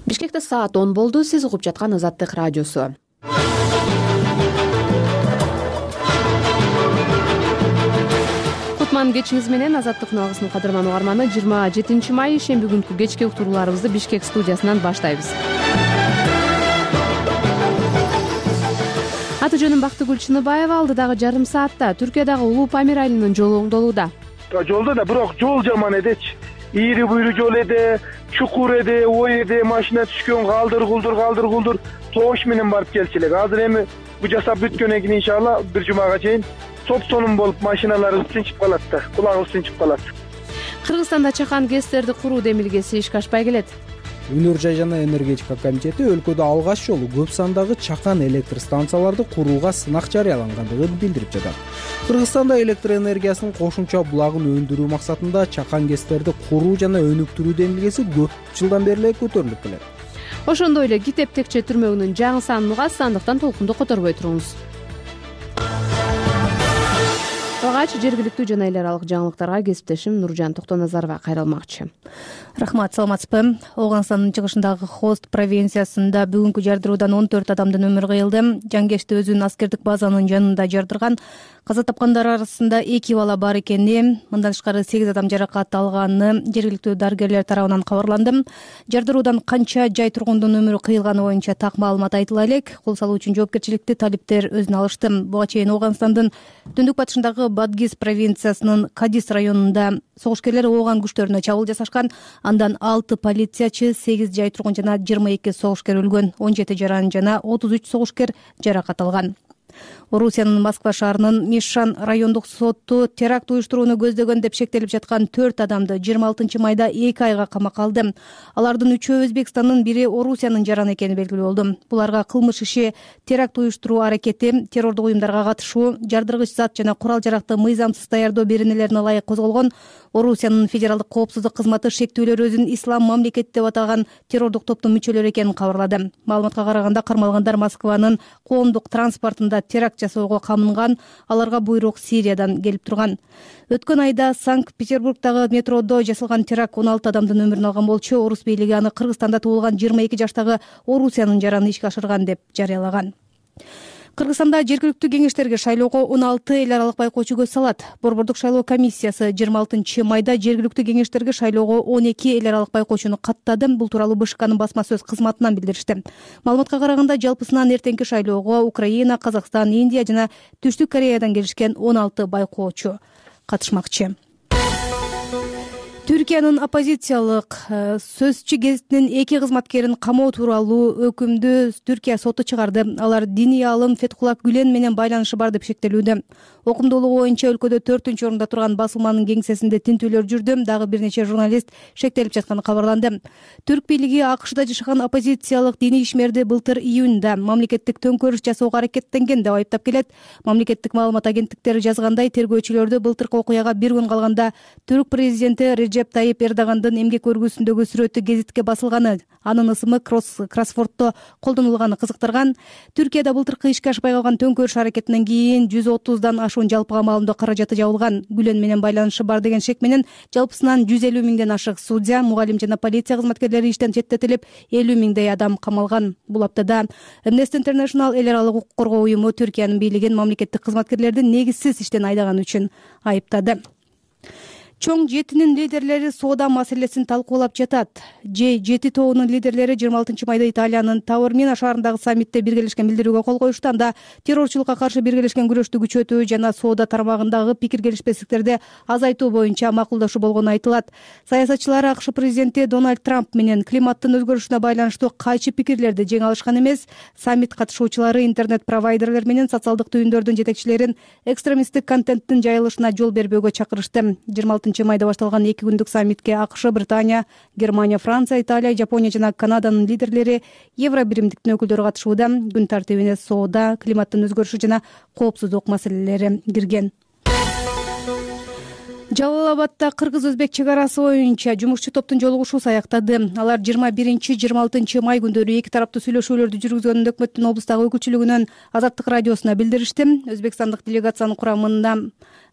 Бишкекте саат 10 болду. Сиз угуп жаткан Азаттык радиосу. Кутман кечиңиз менен. Азаттыктын алгысын кадырман угарманы. 27 май шемби күнкү кечки уктурууларыбызды Бишкек студиясынан баштайбыз. Аты жөнүм Бактыгүл Чыныбаева. Алдыдагы жарым саатта Түркиядагы Улуу Памир айылынын жолу оңдолууда. Жолдо да бирок жол жаман эдечи. Ийри буйру жол эде, чукур эде, ой эде, машина түшкөн, калдыр тош менен барып келчү элек. Азыр эми бу жасап бүткөндөн кийин иншалла бир жумага чейин соп-сонун болуп машиналарыбыз тынчып калат да, кулагыбыз тынчып калат. Кыргызстанда чакан ГЭСтерди куруу демилгеси ишке ашпай келет. Өнөр жай жана энергетика комитети өлкөдө алгач жолу көп сандагы чакан электр станцияларды курууга сынак жарыялангандыгын билдирип жатат. Кыргызстанда электр энергиясынын кошумча булагын өндүрүү максатында чакан ГЭСтерди куруу жана өнүктүрүү демилгеси көп жылдан бери эле көтөрүлүп келет. Ошондой эле Китеп текче түрмөгүнүн жаңы санын угасыз, андыктан толкунду которбой туруңуз. Алгач жергиликтүү жана эл аралык жаңылыктарга кесиптешим Нуржан Токтоназарова кайрылмакчы. Рахмат, саламатсызбы? Оганстандын чыгышындагы Хост провинциясында бүгүнкү жардыруудан 14 адамдын өмүрү кыйылды. Жангешти өзүнүн аскердик базанын жанында жардырган. Каза тапкандар арасында 2 бала бар экени, мындан тышкары 8 адам жаракат алганы жергиликтүү дарыгерлер тарабынан кабарланды. Жардыруудан канча жай тургундун өмүрү кыйылганы боюнча так маалымат айтыла элек. Кол салуу үчүн жоопкерчиликти талиптер өзүнө алышты. Буга чейин Оганстандын түндүк батышындагы Бадгиз провинциясынын Кадис районунда согушкерлер ооган күчтөрүнө чабуул жасашкан. Андан 6 полициячы, 8 жай тургун жана 22 согушкер өлгөн, 17 жаран жана 33 согушкер жаракат алган. Орусиянын Москва шаарынын Мишан райондук соту теракт уюштурууну көздөгөн деп шектелип жаткан 4 адамды 26 майда 2 айга камакка алды. Алардын 3-өө Өзбекстандын, бири Орусиянын жараны экени белгилүү болду. Буларга кылмыш иши, теракт уюштуруу аракети, террордук уюмдарга катышуу, жардыргыч зат жана курал-жаракты мыйзамсыз даярдоо беренелерине ылайык козголгон. Орусиянын федералдык коопсуздук кызматы шектүүлөр өзүн ислам мамлекети деп атаган террордук топтун мүчөлөрү экенин кабарлады. Маалыматка караганда кармалгандар Москванын коомдук транспортунда теракт жасоого камынган, аларга буйрук Сириядан келип турган. Өткөн айда Санкт-Петербургдагы метродо жасалган теракт 16 адамдын өмүрүн алган болчу. Орус бийлиги аны Кыргызстанда туулган 22 жаштагы Орусиянын жараны ишке ашырган деп жарыялаган. Кыргызстанда жергиликтүү кеңештерге шайлоого 16 эл аралык байкоочу көз салат. Борбордук шайлоо комиссиясы 26 майда жергиликтүү кеңештерге шайлоого 12 эл аралык байкоочуну каттады. Бул тууралуу БШКнын басма сөз кызматынан билдиришти. Маалыматка караганда жалпысынан эртеңки шайлоого Украина, Казакстан, Индия жана Түштүк Кореядан келишкен 16 байкоочу катышмакчы. Түркиянын оппозициялык сөзчү гезитинин 2 кызматкерин камоо тууралуу өкүмдү Түркия соту чыгарды. Алар диний аалым Фетхулла Гүлен менен байланышы бар деп шектелүүдө. Окумдуулугу боюнча өлкөдө 4-орунда турган басылманын кеңсесинде тинтүүлөр жүрдү. Дагы бир нече журналист шектелип жатканы кабарланды. Түрк бийлиги АКШда жашаган оппозициялык диний ишмерди былтыр июнда мамлекеттик төңкөрүш жасоого аракеттенген деп айыптап келет. Мамлекеттик маалымат агенттиктери жазгандай, тергөөчүлөрдү былтыркы окуяга 1 күн калганда Түрк президенти Реджеп Тайип Эрдогандын эмгек өргүсүндөгү сүрөтү гезитке басылганы, анын ысымы кроссвордто колдонулганы кызыктырган. Түркияда былтыркы ишке ашпай калган төңкөрүш аракетинен кийин 130дан ашуун жалпыга маалымдоо каражаты жабылган. Гүлен менен байланышы бар деген шек менен жалпысынан 150 миңден ашык судья, мугалим жана полиция кызматкерлери иштен четтетилип, 50 миңдей адам камалган. Бул аптада Amnesty International эл аралык укук коргоо уюму Түркиянын бийлигин мамлекеттик кызматкерлерди негизсиз иштен айдаган үчүн айыптады. Чоң жетинин лидерлери соода маселесин талкуулап жатат. G7 тобунун лидерлери 26 майда Италиянын Таурмина шаарындагы саммитте биргелешкен билдирүүгө кол коюшту. Анда террорчулукка каршы биргелешкен күрөштү күчөтүү жана соода тармагындагы пикир келишпестиктерди азайтуу боюнча макулдашуу болгону айтылат. Саясатчылар АКШ президенти Дональд Трамп менен климаттын өзгөрүшүнө байланыштуу кайчы пикирлерди жеңе алышкан эмес. Саммит катышуучулары интернет-провайдерлер менен социалдык түйүндөрдүн жетекчилерин экстремисттик контенттин жайылышына жол бербөөгө чакырышты. 26 майда башталган 2 күндүк саммитке АКШ, Британия, Германия, Франция, Италия, Жапония жана Канаданын лидерлери, Евро биримдиктин өкүлдөрү катышууда. Күн тартибине соода, климаттын өзгөрүшү жана коопсуздук маселелери кирген. Жалал-Абадда кыргыз-өзбек чек арасы боюнча жумушчу топтун жолугушуусу аяктады. Алар 21-26 май күндөрү эки тараптуу сүйлөшүүлөрдү жүргүзгөнүн өкмөттүн облустагы өкүлчүлүгүнөн Азаттык радиосуна билдиришти. Өзбекстандык делегациянын курамында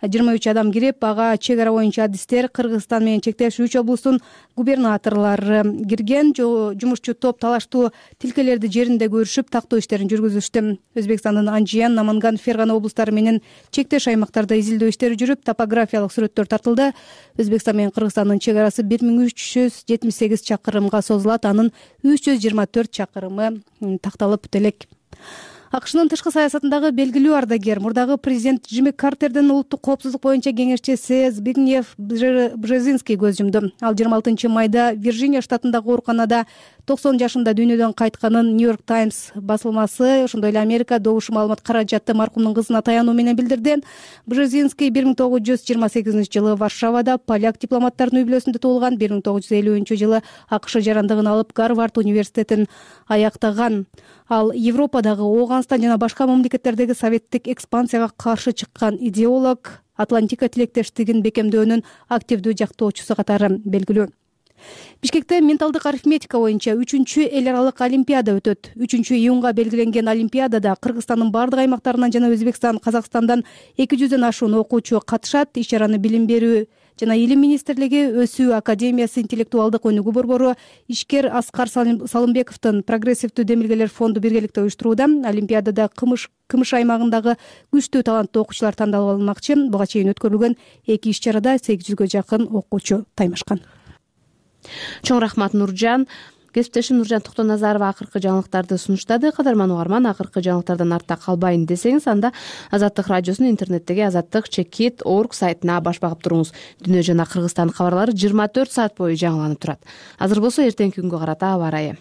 23 адам кирип, ага чек ара боюнча адистер, Кыргызстан менен чектеш 3 облустун губернаторлору кирген. Жумушчу топ талаштуу тилкелерди жеринде көрүшүп, тактоо иштерин жүргүзүштү. Өзбекстандын Анжиян, Наманган, Фергана облустары менен чектеш аймактарда изилдөө иштери жүрүп, топографиялык сүрөттөр тартылды. Өзбекстан менен Кыргызстандын чек арасы 1378 чакырымга созулат, анын 324 чакырымы такталып өтө элек. АКШнын тышкы саясатындагы белгилүү ардагер, мурдагы президент Джимми Картердин улуттук коопсуздук боюнча кеңешчиси Збигнев Бжезинский көз жумду. Ал 26 майда Вирджиния штатындагы ооруканада 90 жашында дүйнөдөн кайтканын Нью-Йорк Таймс басылмасы, ошондой эле Америка добуш маалымат каражаты маркумдун кызына таянуу менен билдирди. Бжезинский 1928 Варшавада поляк дипломаттарынын үй бүлөсүндө туулган. 1950 АКШ жарандыгын алып, Гарвард университетин аяктаган. Ал Европадагы, Ооганстан жана башка мамлекеттердеги советтик экспансияга каршы чыккан идеолог, Атлантика тилектештигин бекемдөөнүн активдүү жактоочусу катары белгилүү. Бишкекте менталдык арифметика боюнча 3-эл аралык олимпиада өтөт. 3-июнга белгиленген олимпиадада Кыргызстандын бардык аймактарынан жана Өзбекстан, Казакстандан 200дөн ашуун окуучу катышат. Иш-чараны Билим берүү жана Илим министрлиги, Өсүү академиясы, интеллектуалдык өнүгүү борбору, ишкер Аскар Салымбековдун прогрессивдүү демилгелер фонду биргеликте уюштурууда. Олимпиадада Кымыш аймагындагы күчтүү таланттуу окуучулар тандалып алынмакчы. Буга чейин өткөрүлгөн 2 иш-чарада 800гө жакын окуучу таймашкан. Чоң рахмат, Нуржан. Кесиптешим Нуржан Токтоназарова акыркы жаңылыктарды сунуштады. Кадарман угарман, акыркы жаңылыктардан артта калбайын десеңиз, анда Азаттык радиосунун интернеттеги azattik.org сайтына баш багып туруңуз. Дүйнө жана Кыргызстан кабарлары 24 саат бою жаңыланып турат. Азыр болсо эртеңки күнгө карата аба ырайы.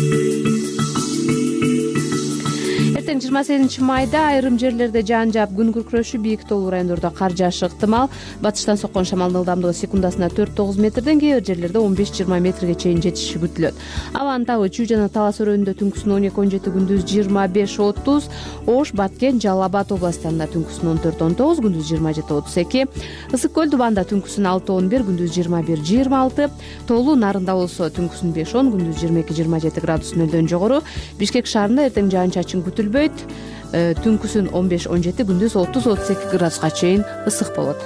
Эртең 28 майда айрым жерлерде жаан жаап, күн күркүрөшү, бийик тоолуу райондордо кар жаашы ыктымал. Батыштан соккон шамалдын ылдамдыгы секундасына 4-9 метрден, кээ бир жерлерде 15-20 метрге чейин жетиши күтүлөт. Абанын табы Чүй жана Талас өрөөнүндө түнкүсүн 12-17, күндүз 25-30, Ош, Баткен, Жалал Абад областарында түнкүсүн 14-19, күндүз 27-32, Ысык көл Дубанда түнкүсүн 6-11, күндүз 21-26, Тоолуу Нарында болсо түнкүсүн 5-10, күндүз 22-27 градус нөлдөн жогору. Бишкек шаарында эртең жаан-чачын күтүлбөйт. Түнкүсүн 15-17, күндүз 30-32 градуска чейин ысык болот.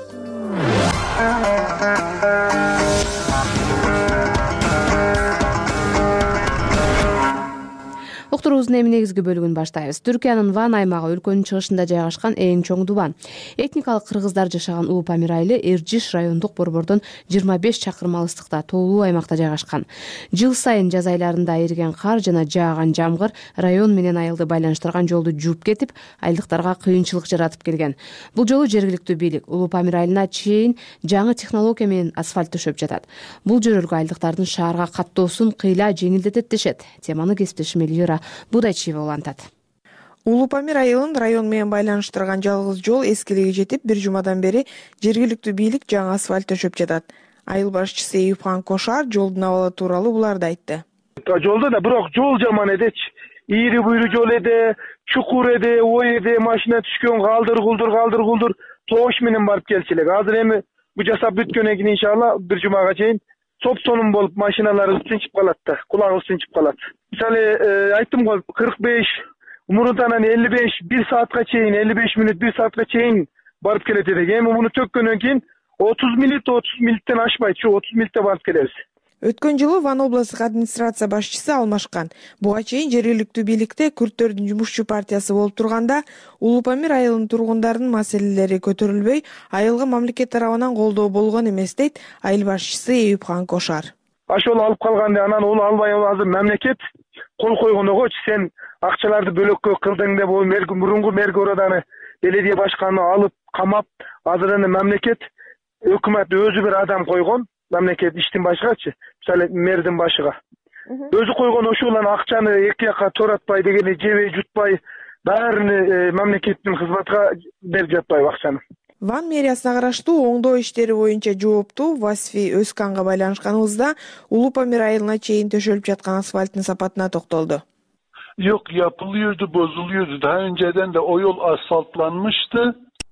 Уктуруубуздун эми негизги бөлүгүн баштайбыз. Түркиянын Ван аймагы өлкөнүн чыгышында жайгашкан эң чоң дубан. Этникалык кыргыздар жашаган Улупамир айылы Эржиш райондук борбордон 25 чакырым алыстыкта тоолуу аймакта жайгашкан. Жыл сайын жаз айларында эриген кар жана жааган жамгыр район менен айылды байланыштырган жолду жууп кетип, айылдыктарга кыйынчылык жаратып келген. Бул жолу жергиликтүү бийлик Улупамир айылына чейин жаңы технология менен асфальт төшөп жатат. Бул жөрөлгө айылдыктардын шаарга каттоосун кыйла жеңилдетет дешет. Теманы кесиптешим Эльвира Будачиева улантат. Улупамир айылын район менен байланыштырган жалгыз жол эскилиги жетип, бир жумадан бери жергиликтүү бийлик жаңы асфальт төшөп жатат. Айыл башчысы Эюпхан Кошар жолдун абалы тууралуу буларды айтты. Жолдо да бирок жол жаман эдечи. Ийри буйру жол эде, чукур эде, ой эде, машина түшкөн, калдыр-гулдур тоош менен барып келчү элек. Азыр эми бу жасап бүткөндөн кийин иншалла бир жумага чейин соп-сонун болуп машиналар тынчып калат да, кулагыбыз тынчып калат. Мисалы айттым го 45, мурунтан 55, 1 саатка чейин, 55 мүнөт 1 саатка чейин барып келет элек. Эми муну төккөндөн кийин 30 минуттен ашпайт, 30 минутта барып келебиз. Өткөн жылы Ван областык администрация башчысы алмашкан. Буга чейин жергиликтүү бийликте күрттөрдүн жумушчу партиясы болуп турганда, Улупамир айылынын тургундарынын маселелери көтөрүлбөй, айылга мамлекет тарабынан колдоо болгон эмес, дейт айыл башчысы Эюпхан Кошар. Ошол алып калганда анан ол албай азыр мамлекет кол койгон огочу, сен акчаларды бөлөккө кылдың деп, мурунку мэргороданы беледия башканы алып камап, азыр эми мамлекет өкмөт өзү бир адам койгон. Мамлекет иштин башыгачы, мисалы мэрдин башыга. Өзү койгон ошол акчаны эки жакка торатпай дегени, жебей жутпай, баарын мамлекеттин кызматка берип жатпайбы акчаны. Ван мэриясына караштуу оңдоо иштери боюнча жооптуу Васфи Өзканга байланышканыбызда Улупамир айылына чейин төшөлүп жаткан асфальттын сапатына токтолду. Yok, yapılıyordu, bozuluyordu. Daha önceden de o yol asfaltlanmıştı.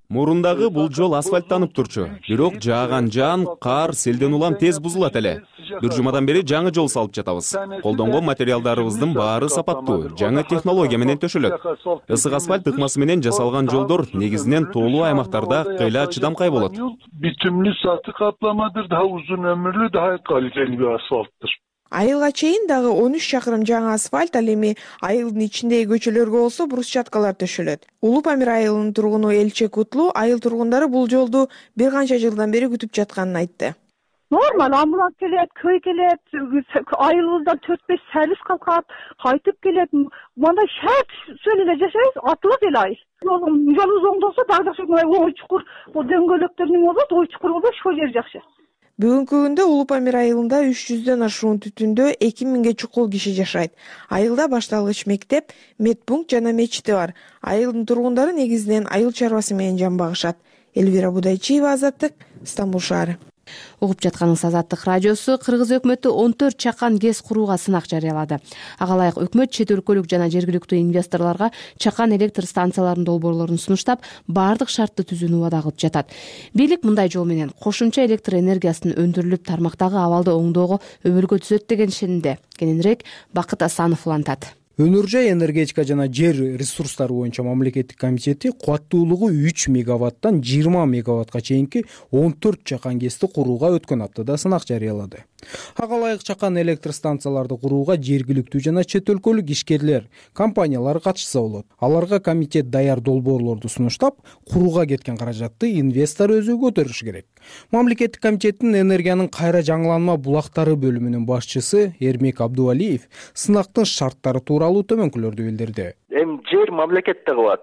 Мурундагы бул жол асфальттанып турчу. Бирок жааган жаан, кар, селден улам тез бузулат эле. Бир жумадан бери жаңы жол салып жатабыз. Колдонгон материалдарыбыздын баары сапаттуу, жаңы технология менен төшөлөт. Ысык асфальт ыкмасы менен жасалган жолдор негизинен тоолуу аймактарда кыйла чыдамкай болот. Битümlü satı kaplamadır, daha uzun ömürlü, daha kaliteli bir asfalttır. Айылга чейин дагы 13 чакырым жаңы асфальт, ал эми айылдын ичиндеги көчөлөргө болсо брусчаткалар төшөлөт. Улуу Памир айылынын тургуну Элче Кутлу айыл тургундары бул жолду бир канча жылдан бери күтүп жатканын айтты. Нормал, амбуланс келет, көй келет, айылыбыздан 4-5 сервис калкат, кайтып келет. Мындай шарт сөйлөп жашайбыз, атылат эле айыл. Жолубуз оңдолсо дагы жакшы, ой чукур, бул дөңгөлөктөрдүн болот, ой чукур болот, ошол жер жакшы. Бүгүнкү күндө Улуу Памир айылында 300дөн ашуун түтүндө 2000ге чукул киши жашайт. Айылда башталгыч мектеп, медпункт жана мечити бар. Айылдын тургундары негизинен айыл чарбасы менен жан багышат. Элвира Будайчиева, Азаттык, Стамбул шаары. Угуп жатканыңыз Азаттык радиосу. Кыргыз өкмөтү 14 чакан ГЭС курууга сынак жарыялады. Ага ылайык өкмөт чет өлкөлүк жана жергиликтүү инвесторлорго чакан электр станцияларынын долбоорлорун сунуштап, баардык шартты түзүүнү убада кылып жатат. Бийлик мындай жол менен кошумча электр энергиясынын өндүрүлүп тармактагы абалды оңдоого өбөлгө түзөт деген ишенимде. Кененирээк Бакыт Асанов улантат. Өнөр жай энергетика жана жер ресурстары боюнча мамлекеттик комитети кубаттуулугу 3 мегаваттан 20 мегаваттка чейинки 14 чакан ГЭСти курууга өткөн аптада сынак жарыялады. Ага ылайык чакан электр станцияларды курууга жергиликтүү жана чет өлкөлүк ишкерлер, компаниялар катышса болот. Аларга комитет даяр долбоорлорду сунуштап, курууга кеткен каражатты инвестор өзү көтөрүшү керек. Мамлекеттик комитеттин энергиянын кайра жаңыланма булактары бөлүмүнүн башчысы Эрмек Абдувалиев сынактын шарттары тууралуу төмөнкүлөрдү билдирди. Жер мамлекетте кылат,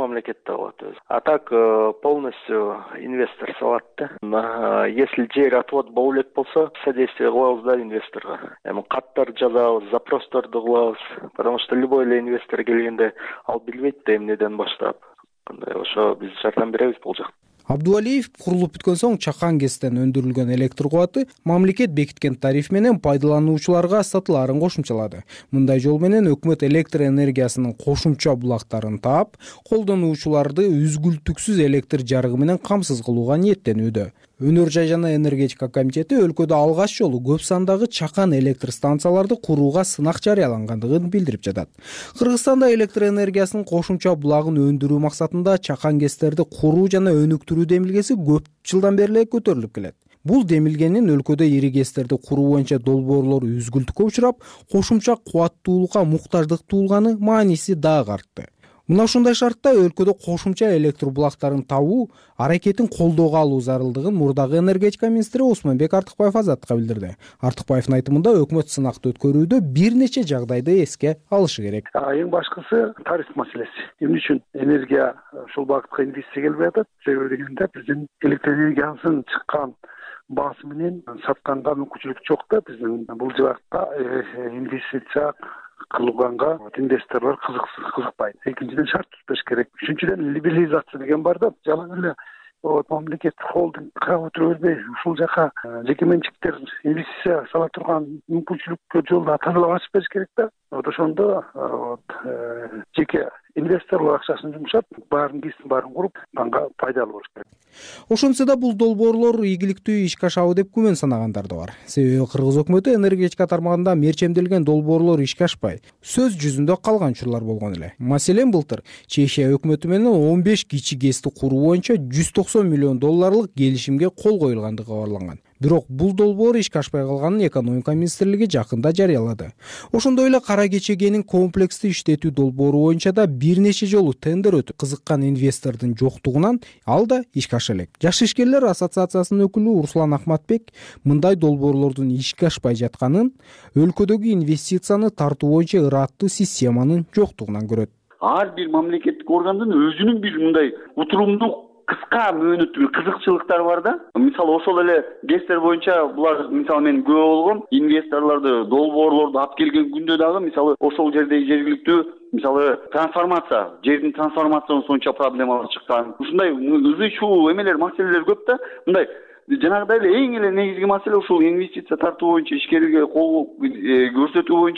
өзү. А так полностью инвестор салат да. Если жер отвод боло элек болсо, содействие кылабыз да инвесторго. Каттар жазабыз, запростарды кылабыз, потому что любой эле инвестор келгенде ал билбейт да эмнеден баштап. Ошо биз жардам беребиз бул жакта. Абдувалиев курулуп бүткөн соң чакан ГЭСтен өндүрүлгөн электр кубаты мамлекет бекиткен тариф менен пайдалануучуларга сатылаарын кошумчалады. Мындай жол менен өкмөт электр энергиясынын кошумча булактарын таап, колдонуучуларды үзгүлтүксүз электр жарыгы менен камсыз кылууга ниеттенүүдө. Өнөр жай жана энергетика комитети өлкөдө алгач жолу көп сандагы чакан электр станцияларды курууга сынак жарыялангандыгын билдирип жатат. Кыргызстанда электр энергиясынын кошумча булагын өндүрүү максатында чакан ГЭСтерди куруу жана өнүктүрүү демилгеси көп жылдан бери эле көтөрүлүп келет. Бул демилгенин өлкөдө ири ГЭСтерди куруу боюнча долбоорлор үзгүлтүккө учурап, кошумча кубаттуулукка муктаждык туулганы мааниси дагы артты. Мына ушундай шартта өлкөдө кошумча электр булактарын табуу аракетин колдоого алуу зарылдыгын мурдагы энергетика министри Осмонбек Артыкбаев Азаттыкка билдирди. Артыкбаевдин айтымында өкмөт сынакты өткөрүүдө бир нече жагдайды эске алышы керек. Эң башкысы тариф маселеси. Эмне үчүн энергия ушул багытка инвестиция келбей атат? Себеби дегенде биздин электр энергиясын чыккан баасы менен сатканга мүмкүнчүлүк жок да. Биздин бул жакта инвестиция кылганга инвесторлор кызыкпайт. Экинчиден шарт түзүш керек. Үчүнчүдөн либерализация деген бар да. Жалаң эле мамлекет холдинг карап отура бербей, ушул жака жеке менчиктер инвестиция сала турган мүмкүнчүлүккө жолду тазалап ачып бериш керек да. Ошондо жеке инвесторлор акчасын жумшап, ГЭСтин баарын куруп, анга пайдалуу болуш керек. Ошончо да бул долбоорлор ийгиликтүү ишке ашабы деп күмөн санагандар да бар. Себеби кыргыз өкмөтү энергетика тармагында мерчемделген долбоорлор ишке ашпай, сөз жүзүндө калган учурлар болгон эле. Маселен, былтыр Чечия өкмөтү менен 15 кичи ГЭСти куруу боюнча $190 миллион келишимге кол коюлгандыгы кабарланган. Бирок бул долбоор ишке ашпай калганын экономика министрлиги жакында жарыялады. Ошондой эле Кара Кечегенин комплекстүү иштетүү долбоору боюнча да бир нече жолу тендер өтүп, кызыккан инвестордун жоктугунан ал да ишке аша элек. Жаш ишкерлер ассоциациясынын өкүлү Руслан Ахматбек мындай долбоорлордун ишке ашпай жатканын өлкөдөгү инвестицияны тартуу боюнча ыраттуу системанын жоктугунан көрөт. Ар бир мамлекеттик органдын өзүнүн бир мындай утурумдуу кыска мөөнөттүү кызыкчылыктары бар да. Мисалы ошол эле ГЭСтер боюнча булар мисалы мен күбө болгом инвесторлорду, долбоорлорду алып келген күндө дагы мисалы ошол жердеги жергиликтүү мисалы трансформация, жердин трансформациясынан сонча проблемалар чыккан. Ушундай ызы чуу эмелер, маселелер көп да. Мындай жанагыдай эле эң эле негизги маселе ушул инвестиция тартуу боюнча, ишкерге кол көрсөтүү боюнча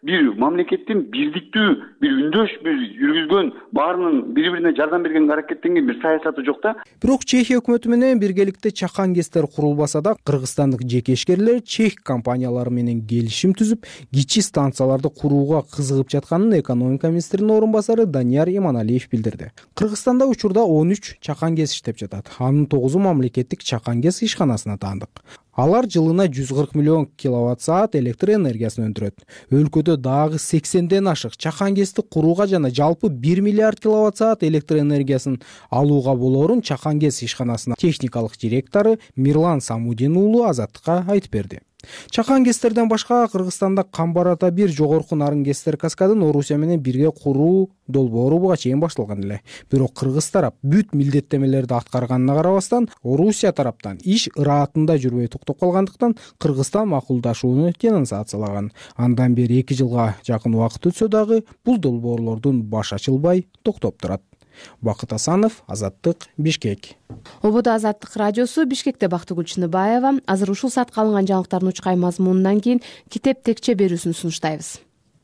бир мамлекеттин бирдиктүү бир үндөш бир жүргүзгөн, баарынын бири бирине жардам бергенге аракеттенген бир саясаты жок да. Бирок Чехия өкмөтү менен биргеликте чакан ГЭСтер курулбаса да, кыргызстандык жекешкерлер чех компаниялары менен келишим түзүп, кичи станцияларды курууга кызыгып жатканын экономика министринин орун басары Данияр Иманалиев билдирди. Кыргызстанда учурда 13 чакан ГЭС иштеп жатат. Анын 9-у мамлекеттик чакан ГЭС ишканасына таандык. Алар жылына 140 миллион киловатт-саат электр энергиясын өндүрөт. Өлкөдө дагы 80ден ашык чакан ГЭСти курууга жана жалпы 1 миллиард киловатт-саат электр энергиясын алууга болоорун чакан ГЭС ишканасынын техникалык директору Мирлан Самудин уулу Азаттыкка айтып берди. Чакан ГЭСтерден башка Кыргызстанда Камбар ата 1 жогорку нарын ГЭСтер каскадын Орусия менен бирге куруу долбоору буга чейин башталган эле. Бирок кыргыз тарап бүт милдеттемелерди аткарганына карабастан, Орусия тараптан иш ыраатында жүрбөй токтоп калгандыктан Кыргызстан макулдашууну денонсациялаган. Андан бери 2 жылга жакын убакыт өтсө дагы бул долбоорлордун баш ачылбай токтоп турат. Бакыт Асанов, Азаттык, Бишкек. Ободо Азаттык радиосу, Бишкекте Бактыгүл Чыныбаева. Азыр ушул саатка алынган жаңылыктардын учкай мазмунунан кийин китеп текче берүүсүн сунуштайбыз.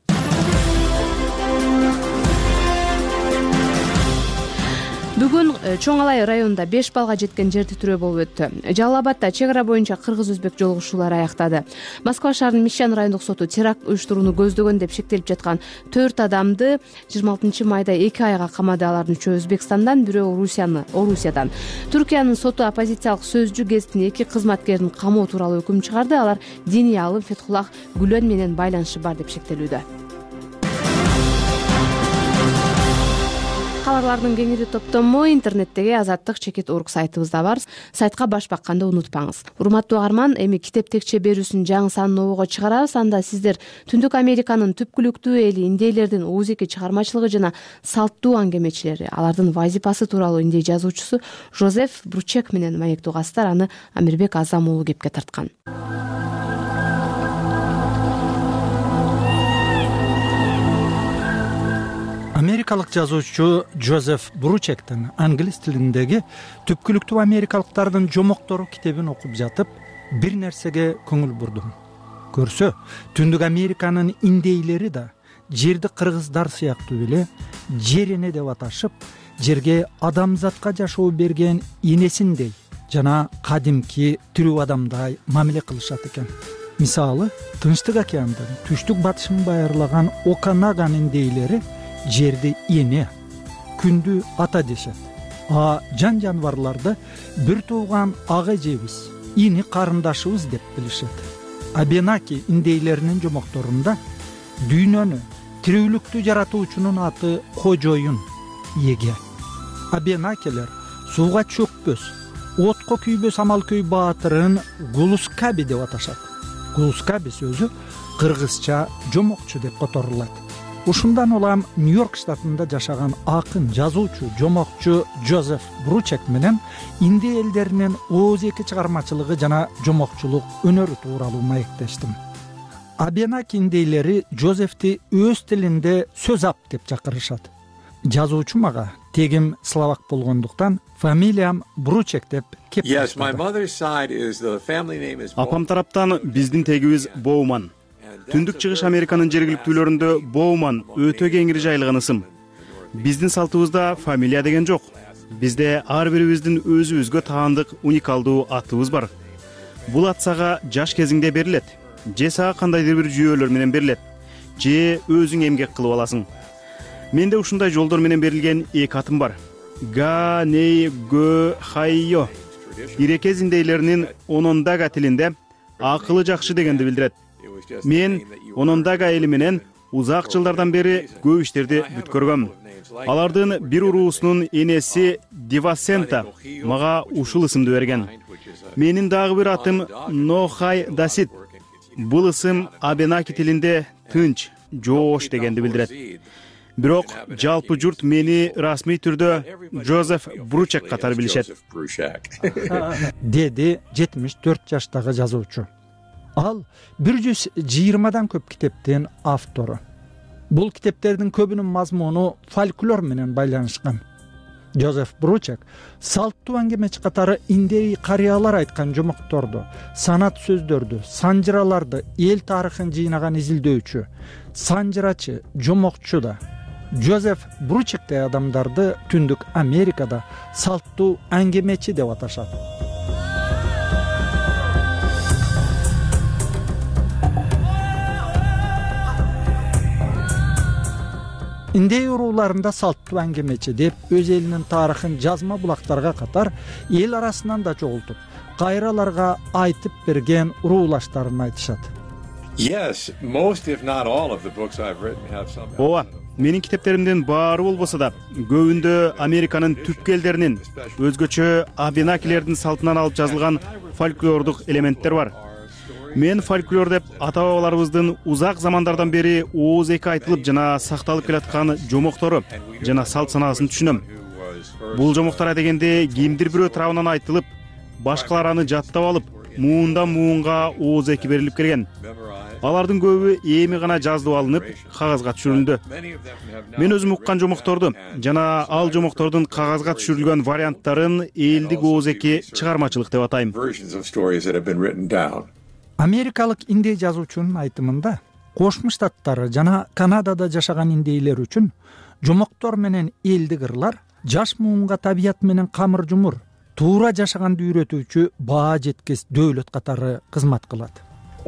Бүгүн Чоң Алай районунда 5 балга жеткен жер титирөө болуп өттү. Жалал Абадда чек ара боюнча кыргыз-өзбек жолугушуулары аяктады. Москва шаарынын Мишан райондук соту теракт уюштурууну көздөгөн деп шектелип жаткан 4 адамды 26 майда 2 айга камады. Алардын 3 Өзбекстандан, бирөө Орусиядан. Түркиянын соту оппозициялык сөзчү ГЭСтин 2 кызматкерин камоо тууралуу өкүм чыгарды. Алар диний алым Фетхуллах Гүлөн менен байланышы бар деп шектелүүдө. Кабарлардын кеңири топтому интернеттеги azattik.org сайтыбызда бар. Сайтка баш бакканды унутпаңыз. Урматтуу угарман, эми китеп текче берүүсүнүн жаңы санын обого чыгарабыз. Анда сиздер Түндүк Американын түпкүлүктүү эли индейлердин оозеки чыгармачылыгы жана салттуу аңгемечилери, алардын вазипасы тууралуу индей жазуучусу Жозеф Бручек менен маектугасыздар. Аны Амирбек Азам уулу кепке тарткан. Америкалык жазуучу Жозеф Бручектин англис тилиндеги Түпкүлүктүү америкалыктардын жомоктору китебин окуп жатып, бир нерсеге көңүл бурдум. Көрсө, Түндүк Американын индейлери да жерди кыргыздар сыяктуу эле жер эне деп аташып, жерге адамзатка жашоо берген энесиндей жана кадимки тирүү адамдай мамиле кылышат экен. Мисалы, Тынчтык океандын түштүк батышын байырлаган Оканаган индейлери жерди эне, күндү ата дешет. Жан жаныбарларды бир тууган ага эжебиз, ини карындашыбыз деп билишет. Абенаки индейлеринин жомокторунда дүйнөнү, тирүүлүктү жаратуучунун аты кожоюн, эге. Абенакилер сууга чөкпөс, отко күйбөс амалкөй баатырын Гулускаби деп аташат. Гулускаби сөзү кыргызча жомокчу деп которулат. Ушундан улам Нью-Йорк штатында жашаган акын, жазуучу, жомокчу Жозеф Бручек менен индей элдеринин оозеки чыгармачылыгы жана жомокчулук өнөрү тууралуу маектештим. Абенаки индейлери Жозефти өз тилинде сөз ап деп чакырышат. Жазуучу мага тегим словак болгондуктан фамилиям Бручек деп кеп Апам тараптан биздин тегибиз Боуман. Түндүк чыгыш Американын жергиликтүүлөрүндө Боуман өтө кеңири жайылган ысым. Биздин салтыбызда фамилия деген жок. Бизде ар бирибиздин өзүбүзгө таандык уникалдуу атыбыз бар. Бул ат сага жаш кезиңде берилет, же сага кандайдыр бир жүйөлөр менен берилет, же өзүң эмгек кылып аласың. Менде ушундай жолдор менен берилген 2 атым бар. Га, Ней, Гө, Хайо. Ирекез индейлеринин Онондага тилинде акылы жакшы дегенди билдирет. Мен Онондага эли менен узак жылдардан бери көп иштерди бүткөргөм. Алардын бир уруусунун энеси Дивасента мага ушул ысымды берген. Менин дагы бир атым Нохай Дасит. Бул ысым Абенаки тилинде тынч, жоош дегенди билдирет. Бирок жалпы журт мени расмий түрдө Жозеф Бручек катары билишет. Деди 74 жаштагы жазуучу. Ал 120дан көп китептин автору. Бул китептердин көбүнүн мазмуну фольклор менен байланышкан. Джозеф Бручек салттуу аңгемечи катары индей карыялар айткан жомокторду, санат сөздөрдү, санжыраларды, эл тарыхын жыйнаган изилдөөчү, санжырачы, жомокчу да. Джозеф Бручектей адамдарды Түндүк Америкада салттуу аңгемечи деп аташат. Индей урууларында салттуу аңгемечи деп өз элинин тарыхын жазма булактарга катар эл арасынан да чогултуп, кайраларга айтып берген уруулаштарын айтышат. Ооба, менин китептеримдин баары болбосо да, көбүндө Американын түпкү элдеринин, өзгөчө абенакилердин салтынан алып жазылган фольклордук элементтер бар. Мен фольклор деп ата-бабаларыбыздын узак замандардан бери ооз эки айтылып жана сакталып келаткан жомоктору жана салт санаасын түшүнөм. Бул жомоктор дегенде кимдир бирөө тарабынан айтылып, башкалар аны жаттап алып, муундан муунга ооз эки берилип келген. Алардын көбү эми гана жазылып алынып, кагазга түшүрүлдү. Мен өзүм уккан жомокторду жана ал жомоктордун кагазга түшүрүлгөн варианттарын элдик ооз эки чыгармачылык деп атайм. Америкалык индей жазуучунун айтымында, Кошмо Штаттары жана Канадада жашаган индейлер үчүн жомоктор менен элдик ырлар жаш муунга табият менен камыр жумур, туура жашаганды үйрөтүүчү баа жеткес дөөлөт катары кызмат кылат.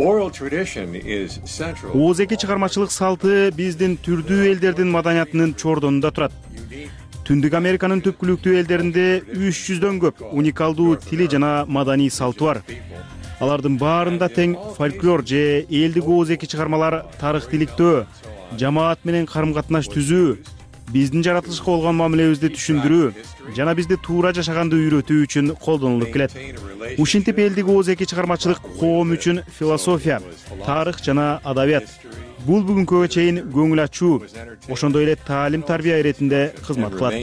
Ооз эки чыгармачылык салты биздин түрдүү элдердин маданиятынын чордонунда турат. Түндүк Американын түпкүлүктүү элдеринде 300дөн көп уникалдуу тили жана маданий салты бар. Алардын баарында тең фольклор же элдик ооз эки чыгармалар тарыхтиликтөө, жамаат менен карым-катнаш түзүү, биздин жаратылышка болгон мамилебизди түшүндүрүү жана бизди туура жашаганды үйрөтүү үчүн колдонулуп келет. Ушинтип элдик ооз эки чыгармачылык коом үчүн философия, тарых жана адабият. Бул бүгүнкүгө чейин көңүл ачуу, ошондой эле таалим-тарбия иретинде кызмат кылат.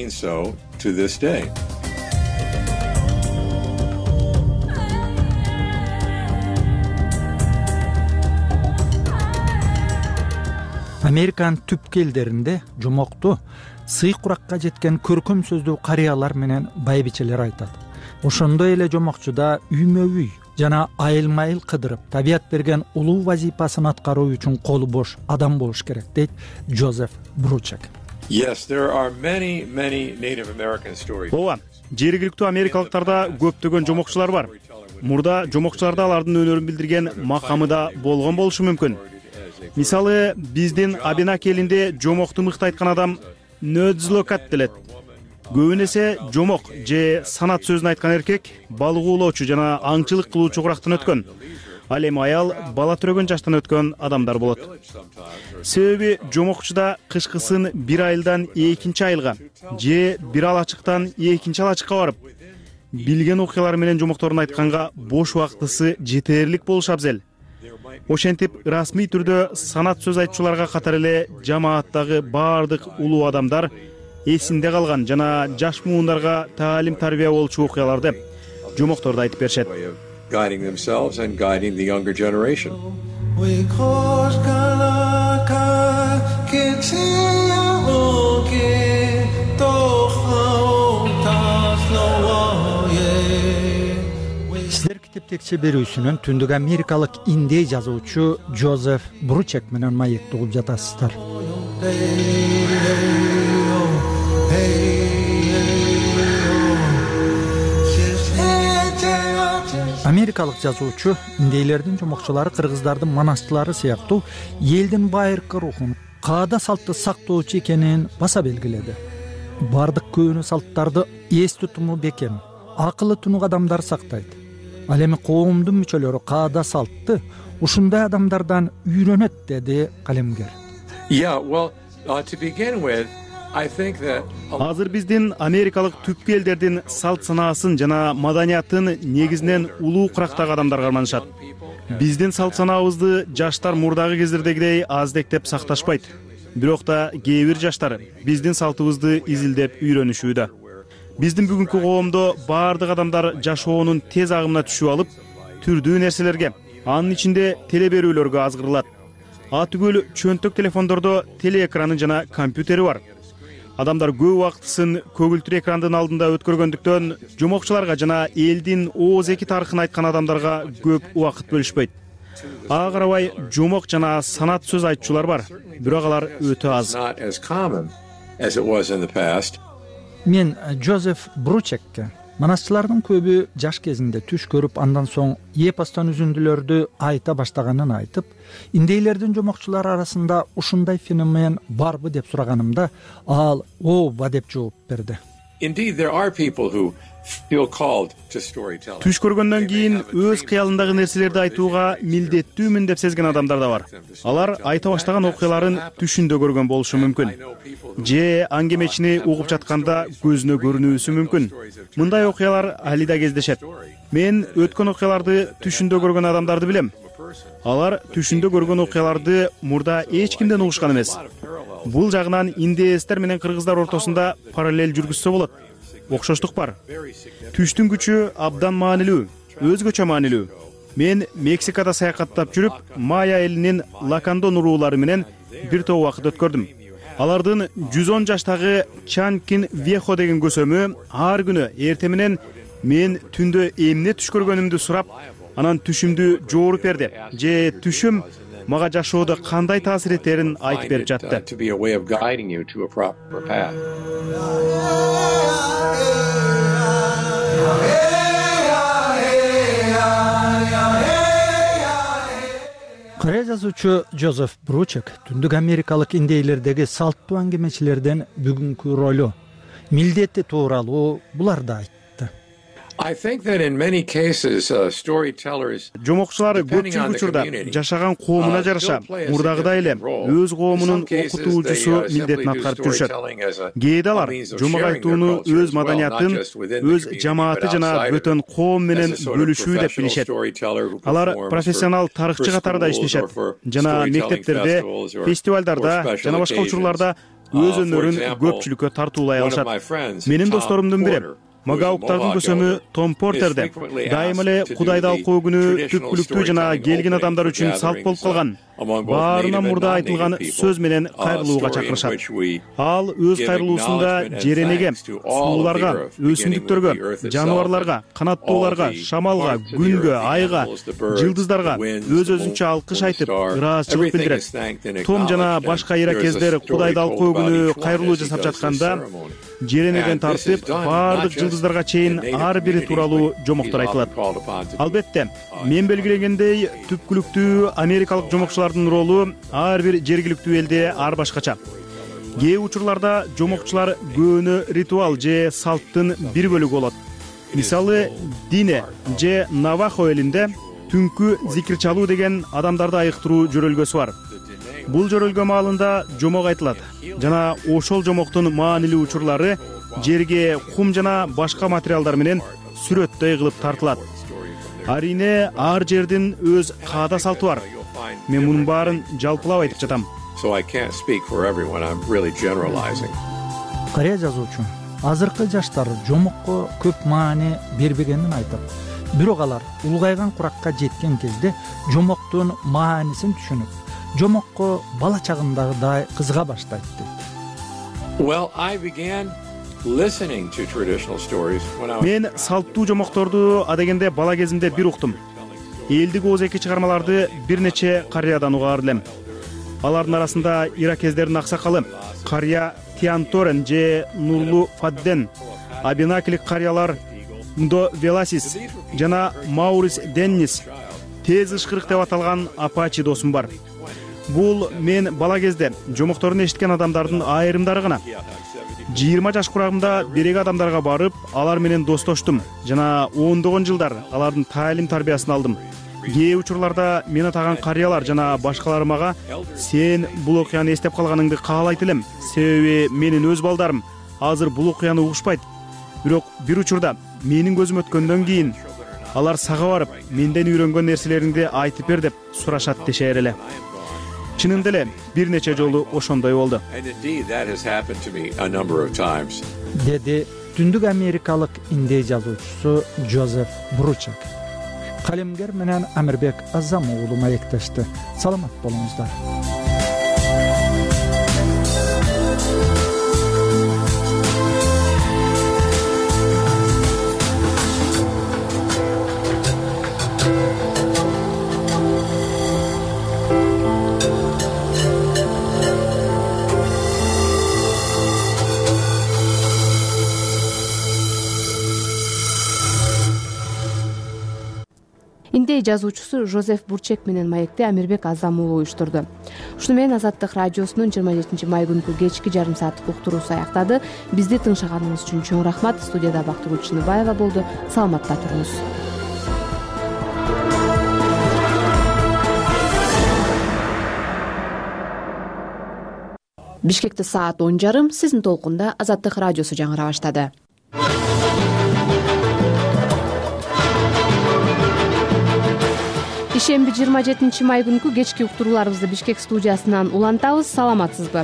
Американын түпкү элдеринде жомокту сый куракка жеткен көркөм сөздүү карыялар менен байбичелер айтат. Ошондой эле жомокчуда үймө-үй жана айылма-айыл кыдырып, табият берген улуу вазипасын аткаруу үчүн колу бош адам болуш керек, дейт Джозеф Бручек. Ооба, жергиликтүү америкалыктарда көптөгөн жомокчулар бар. Мурда жомокчуларда алардын өнөрүн билдирген макамы да болгон болушу мүмкүн. Мисалы, биздин Абенак элинде жомокту мыкты айткан адам нөдзлокат делет. Көбүн эсе жомок же санат сөзүн айткан эркек балык оолоочу жана аңчылык кылуучу курактан өткөн. Ал эми аял бала төрөгөн жаштан өткөн адамдар болот. Себеби жомокчуда кышкысын бир айылдан экинчи айылга же бир алачыктан экинчи алачыкка барып, билген окуялары менен жомокторун айтканга бош убактысы жетерлик болушу абзел. Ошентип, расмий түрдө санат сөз айтчуларга катар эле жамааттагы баардык улуу адамдар эсинде калган жана жаш муундарга таалим-тарбия болчу окуяларды жомокторду айтып беришет. Сиздер китептекче берүүсүнөн Түндүк Америкалык индей жазуучу Джозеф Бручек менен маекти угуп жатасыздар. Америкалык жазуучу индейлердин жомокчулары кыргыздардын манасчылары сыяктуу элдин байыркы рухун, каада салтты сактоочу экенин баса белгиледи. Бардык көөнү салттарды эс тутуму бекем, акылы тунук адамдар сактайт. Ал эми коомдун мүчөлөрү каада салтты ушундай адамдардан үйрөнөт, деди калемгер. Азыр биздин америкалык түпкү элдердин салт санаасын жана маданиятын негизинен улуу курактагы адамдар карманышат. Биздин салт санаабызды жаштар мурдагы кездердегидей аздектеп сакташпайт. Бирок да кээ бир жаштар биздин салтыбызды изилдеп үйрөнүшүү да. Биздин бүгүнкү коомдо баардык адамдар жашоонун тез агымына түшүп алып, түрдүү нерселерге, анын ичинде теле берүүлөргө азгырылат. Түгөл чөнтөк телефондордо телеэкраны жана компьютери бар. адамдар көп убактысын көгүлтүр экрандын алдында өткөргөндүктөн жомокчуларга жана элдин ооз эки тарыхын айткан адамдарга көп убакыт бөлүшпөйт. Ага карабай жомок жана санат сөз айтчулар бар, бирок алар өтө аз. Мен Джозеф Бручекке манасчылардын көбү жаш кезинде түш көрүп, андан соң эпостон үзүндүлөрдү айта баштаганын айтып, индейлердин жомокчулар арасында ушундай феномен барбы деп сураганымда, ал ооба деп жооп берди. Түш көргөндөн кийин өз кыялындагы нерселерди айтууга милдеттүүмүн деп сезген адамдар да бар. Алар айта баштаган окуяларын түшүндө көргөн болушу мүмкүн. Же аңгемечини угуп жатканда көзүнө көрүнүүсү мүмкүн. Мындай окуялар али да кездешет. Мен өткөн окуяларды түшүндө көргөн адамдарды билем. Алар түшүндө көргөн окуяларды мурда эч кимден угушкан эмес. Бул жагынан индеецтер менен кыргыздар ортосунда параллель жүргүзсө болот. Окшоштук бар. Түштүн күчү абдан маанилүү, өзгөчө маанилүү. Мен Мексикада саякаттап жүрүп, майя элинин Лакандон уруулары менен бир топ убакыт өткөрдүм. Алардын 110 жаштагы Чанкин Вехо деген көсөмү ар күнү эртең менен мен түндө эмне түш көргөнүмдү сурап, анан түшүмдү жооруп берди. Же түшүм мага жашоодо кандай таасир этерин айтып берип жатты. Кыргыз жазуучу Джозеф Бручек түндүк америкалык индейлердеги салттуу аңгемечилерден бүгүнкү ролу, милдети тууралуу буларды айтты. Жомокчулар көпчүлүк учурда жашаган коомуна жараша мурдагыдай эле өз коомунун окутуучусу милдетин аткарып жүрүшөт. Кээде алар жомок айтууну өз маданиятын, өз жамааты жана бөтөн коом менен бөлүшүү деп билишет. Алар профессионал тарыхчы катарында иштешет жана мектептерде, фестивалдарда жана башка учурларда өз өнөрүн көпчүлүккө тартуулай алышат. Менин досторумдун бири Магауктардын көсөмү Том Портерде дайыма эле Кудайды алкоо күнү түпкүлүктүү жана келген адамдар үчүн салт болуп калган. Баарынан мурда айтылган сөз менен кайрылууга чакырышат. Ал өз кайрылуусунда жеренеге, сууларга, өсүмдүктөргө, жаныбарларга, канаттууларга, шамалга, күнгө, айга, жылдыздарга өз-өзүнчө алкыш айтып, ыраазычылык билдирет. Том жана башка иракездер Кудайды алкоо күнү кайрылуу жасап жатканда жеренеден тартып, баардык жылдыздарга чейин ар бири тууралуу жомоктор айтылат. Албетте, мен белгилегендей түпкүлүктүү америкалык жомокчулардын ролу ар бир жергиликтүү элде ар башкача. Кээ учурларда жомокчулар көөнө ритуал же салттын бир бөлүгү болот. Мисалы, Дине же Навахо элинде түнкү зикир чалуу деген адамдарды айыктыруу жөрөлгөсү бар. Бул жөрөлгө маалында жомок айтылат жана ошол жомоктун маанилүү учурлары жерге кум жана башка материалдар менен сүрөттөй кылып тартылат. Арине ар жердин өз каада салты бар. Мен мунун баарын жалпылап айтып жатам. Кыргыз жазуучу азыркы жаштар жомокко көп маани бербегенин айтып, бирок алар улгайган куракка жеткен кезде жомоктун маанисин түшүнүп, жомокко бала чагындагыдай кызыга баштайт дейт. Мен салттуу жомокторду адегенде бала кезимде бир уктум. Элдик ооз эки чыгармаларды бир нече карыядан угаар элем. Алардын арасында иракездердин аксакалы карыя Тианторен же Нурлу Фадден, абинакилик карыялар Ндо Веласис жана Маурис Деннис, тез ышкырык деп аталган Апачи досум бар. Бул мен бала кезде жомокторун эшиткен адамдардын айрымдары гана. 20 жаш курагымда береги адамдарга барып, алар менен достоштум жана ондогон жылдар алардын таалим тарбиясын алдым. Кээ учурларда мен атаган карыялар жана башкалар мага "Сен бул окуяны эстеп калганыңды каалайт элем, себеби менин өз балдарым азыр бул окуяны угушпайт. Бирок бир учурда менин көзүм өткөндөн кийин алар сага барып, менден үйрөнгөн нерселериңди айтып бер" деп сурашат дешер эле. Чынында эле бир нече жолу ошондой болду. Деди түндүк америкалык индей жазуучусу Джозеф Бручек. Калемгер менен Амирбек Азам уулу маектешти. Саламат болуңуздар. идея жазуучусу Жозеф Бурчек менен маекти Амирбек Азам уулу уюштурду. Ушуну менен Азаттык радиосунун 27 май күнкү кечки жарым сааттык уктуруусу аяктады. Бизди тыңшаганыңыз үчүн чоң рахмат. Студияда Бактыгүл Чыныбаева болду. Саламатта туруңуз. Бишкекте саат 10:30. Сиздин толкунда Азаттык радиосу жаңыра баштады. Ишемби 27 май күнкү кечки уктурууларыбызды Бишкек студиясынан улантабыз. Саламатсызбы?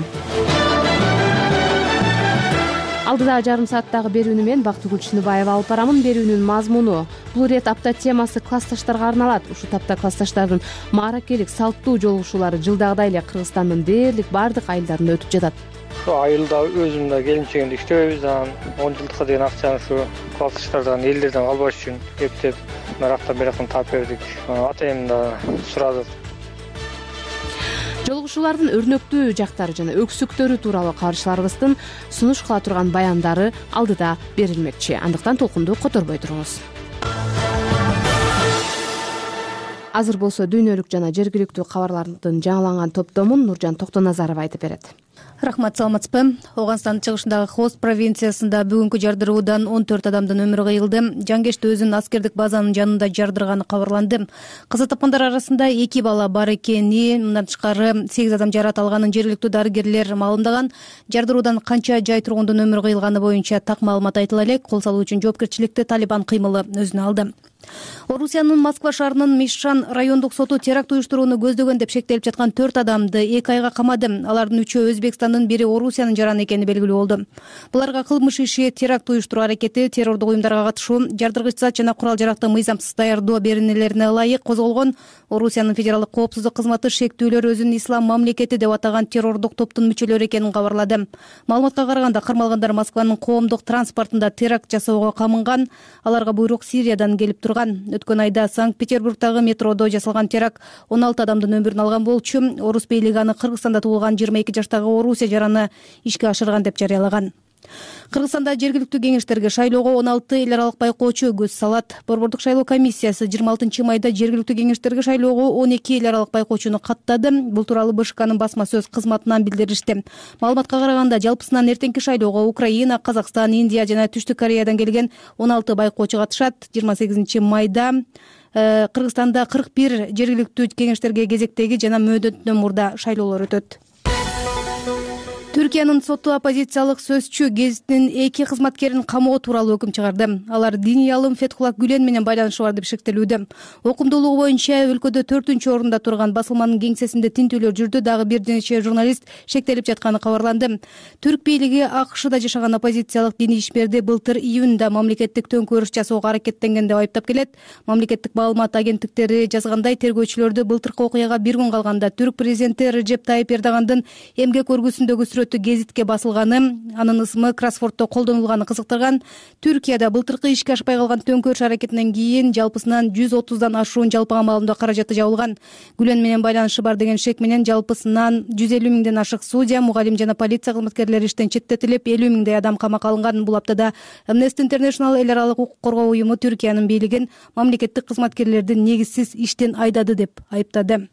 Алдыдагы жарым сааттагы берүүнү мен Бактыгүл Чыныбаева алып барамын. Берүүнүн мазмуну бул ирет апта темасы классташтарга арналат. Ушул тапта классташтардын мааракелик салттуу жолугушуулары жылдагыдай эле Кыргызстандын дээрлик бардык айылдарында өтүп жатат. Ушу айылда өзүм да келинчегимде иштебейбиз, анан 10 жылдыкка деген акчаны ушу классташтардан, элдерден албаш үчүн эптеп нарактан бирактан таап бердик. Ата энем да сурадык. Жолугушуулардын өрнөктүү жактары жана өксүктөрү тууралуу кабарчыларыбыздын сунуш кыла турган баяндары алдыда берилмекчи. Андыктан толкунду которбой туруңуз. Азыр болсо дүйнөлүк жана жергиликтүү кабарлардын жаңыланган топтомун Нуржан Токтоназарова айтып берет. Рахмат, саламатсызбы? Ооганстандын чыгышындагы Хост провинциясында бүгүнкү жардыруудан 14 адамдын өмүрү кыйылды. Жангешти өзүнүн аскердик базанын жанында жардырганы кабарланды. Каза тапкандар арасында 2 бала бар экени, мындан тышкары 8 адам жаракат алганын жергиликтүү дарыгерлер маалымдаган. Жардыруудан канча жай тургундун өмүрү кыйылганы боюнча так маалымат айтыла элек. Кол салуу үчүн жоопкерчиликти Талибан кыймылы өзүнө алды. Орусиянын Москва шаарынын Мишан райондук соту теракт уюштурууну көздөгөн деп шектелип жаткан 4 адамды 2 айга камады. Алардын 3-өө Өзбекстандын, бири Орусиянын жараны экени белгилүү болду. Буларга кылмыш иши, теракт уюштуруу аракети, террордук уюмдарга катышуу, жардыргыч зат жана курал жаракты мыйзамсыз даярдоо беренелерине ылайык козголгон. Орусиянын федералдык коопсуздук кызматы шектүүлөр өзүн ислам мамлекети деп атаган террордук топтун мүчөлөрү экенин кабарлады. Маалыматка караганда кармалгандар Москванын коомдук транспортунда теракт жасоого камынган. Аларга буйрук Сириядан келип турган. Өткөн айда Санкт-Петербургдагы метродо жасалган теракт 16 адамдын өмүрүн алган болчу. Орус бийлиги аны Кыргызстанда туулган 22 жаштагы Орусия жараны ишке ашырган деп жарыялаган. Кыргызстанда жергиликтүү кеңештерге шайлоого 16 эл аралык байкоочу көз салат. Борбордук шайлоо комиссиясы 26 майда жергиликтүү кеңештерге шайлоого 12 эл аралык байкоочуну каттады. Бул тууралуу БШКнын басма сөз кызматынан билдиришти. Маалыматка караганда жалпысынан эртеңки шайлоого Украина, Казакстан, Индия жана Түштүк Кореядан келген 16 байкоочу катышат. 28 майда Кыргызстанда 41 жергиликтүү кеңештерге кезектеги жана мөөнөттөн мурда шайлоолор өтөт. Түркиянын соту оппозициялык сөзчү гезиттин 2 кызматкерин камоо тууралуу өкүм чыгарды. Алар диний алым Фетхулла Гүлен менен байланышы бар деп шектелүүдө. Окумдуулугу боюнча өлкөдө 4-орунда турган басылманын кеңсесинде тинтүүлөр жүрдү. Дагы бир нече журналист шектелип жатканы кабарланды. Түрк бийлиги АКШда жашаган оппозициялык диний ишмерди былтыр июнда мамлекеттик төңкөрүш жасоого аракеттенген деп айыптап келет. Мамлекеттик маалымат агенттиктери жазгандай, тергөөчүлөрдү былтыркы окуяга бир күн калганда түрк президенти Режеп Тайип Эрдогандын эмгек өргүсүндөгү гезитке басылганы, анын ысымы кроссвордто колдонулганы кызыктырган. Түркияда былтыркы ишке ашпай калган төңкөрүш аракетинен кийин жалпысынан 130дан ашуун жалпыга маалымдоо каражаты жабылган. Гүлен менен байланышы бар деген шек менен жалпысынан 150 миңден ашык судья, мугалим жана полиция кызматкерлери иштен четтетилип, 50 миңдей адам камакка алынган. Бул аптада Amnesty International эл аралык укук коргоо уюму Түркиянын бийлигин мамлекеттик кызматкерлерди негизсиз иштен айдады деп айыптады.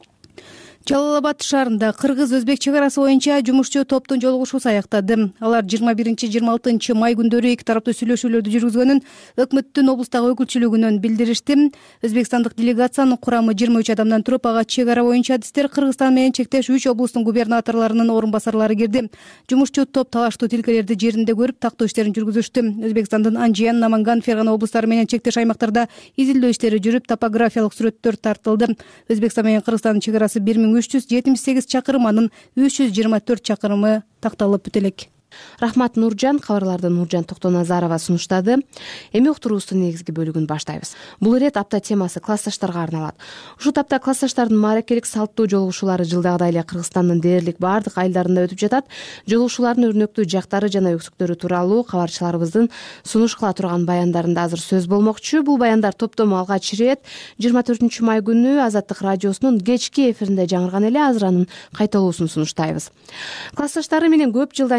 Жалал Абад шаарында кыргыз-өзбек чек арасы боюнча жумушчу топтун жолугушуусу аяктады. Алар 21-26 май күндөрү эки тараптуу сүйлөшүүлөрдү жүргүзгөнүн өкмөттүн облустагы өкүлчүлүгүнөн билдиришти. Өзбекстандык делегациянын курамы 23 адамдан туруп, ага чек ара боюнча адистер, Кыргызстан менен чектеш 3 облустун губернаторлорунун орун басарлары кирди. Жумушчу топ талаштуу тилкелерди жеринде көрүп, тактоо иштерин жүргүзүштү. Өзбекстандын Анжиян, Наманган, Фергана облустары менен чектеш аймактарда изилдөө иштери жүрүп, топографиялык сүрөттөр тартылды. Өзбекстан менен Кыргызстандын чек арасы 1378 чакырым, анын 324 чакырымы такталып бүт элек. Рахмат, Нуржан. Кабарларды Нуржан Токтоназарова сунуштады. Эми уктуруубуздун негизги бөлүгүн баштайбыз. Бул ирет апта темасы классташтарга арналат. Ушул тапта классташтардын мааракелик салттуу жолугушуулары жылдагыдай эле Кыргызстандын дээрлик бардык айылдарында өтүп жатат. Жолугушуулардын өрнөктүү жактары жана өксүктөрү тууралуу кабарчыларыбыздын сунуш кыла турган баяндарында азыр сөз болмокчу. Бул баяндар топтому алгач ирет 24 май күнү Азаттык радиосунун кечки эфиринде жаңырган эле. Азыр анын кайталоосун сунуштайбыз. Классташтары менен көп жылдан кийинки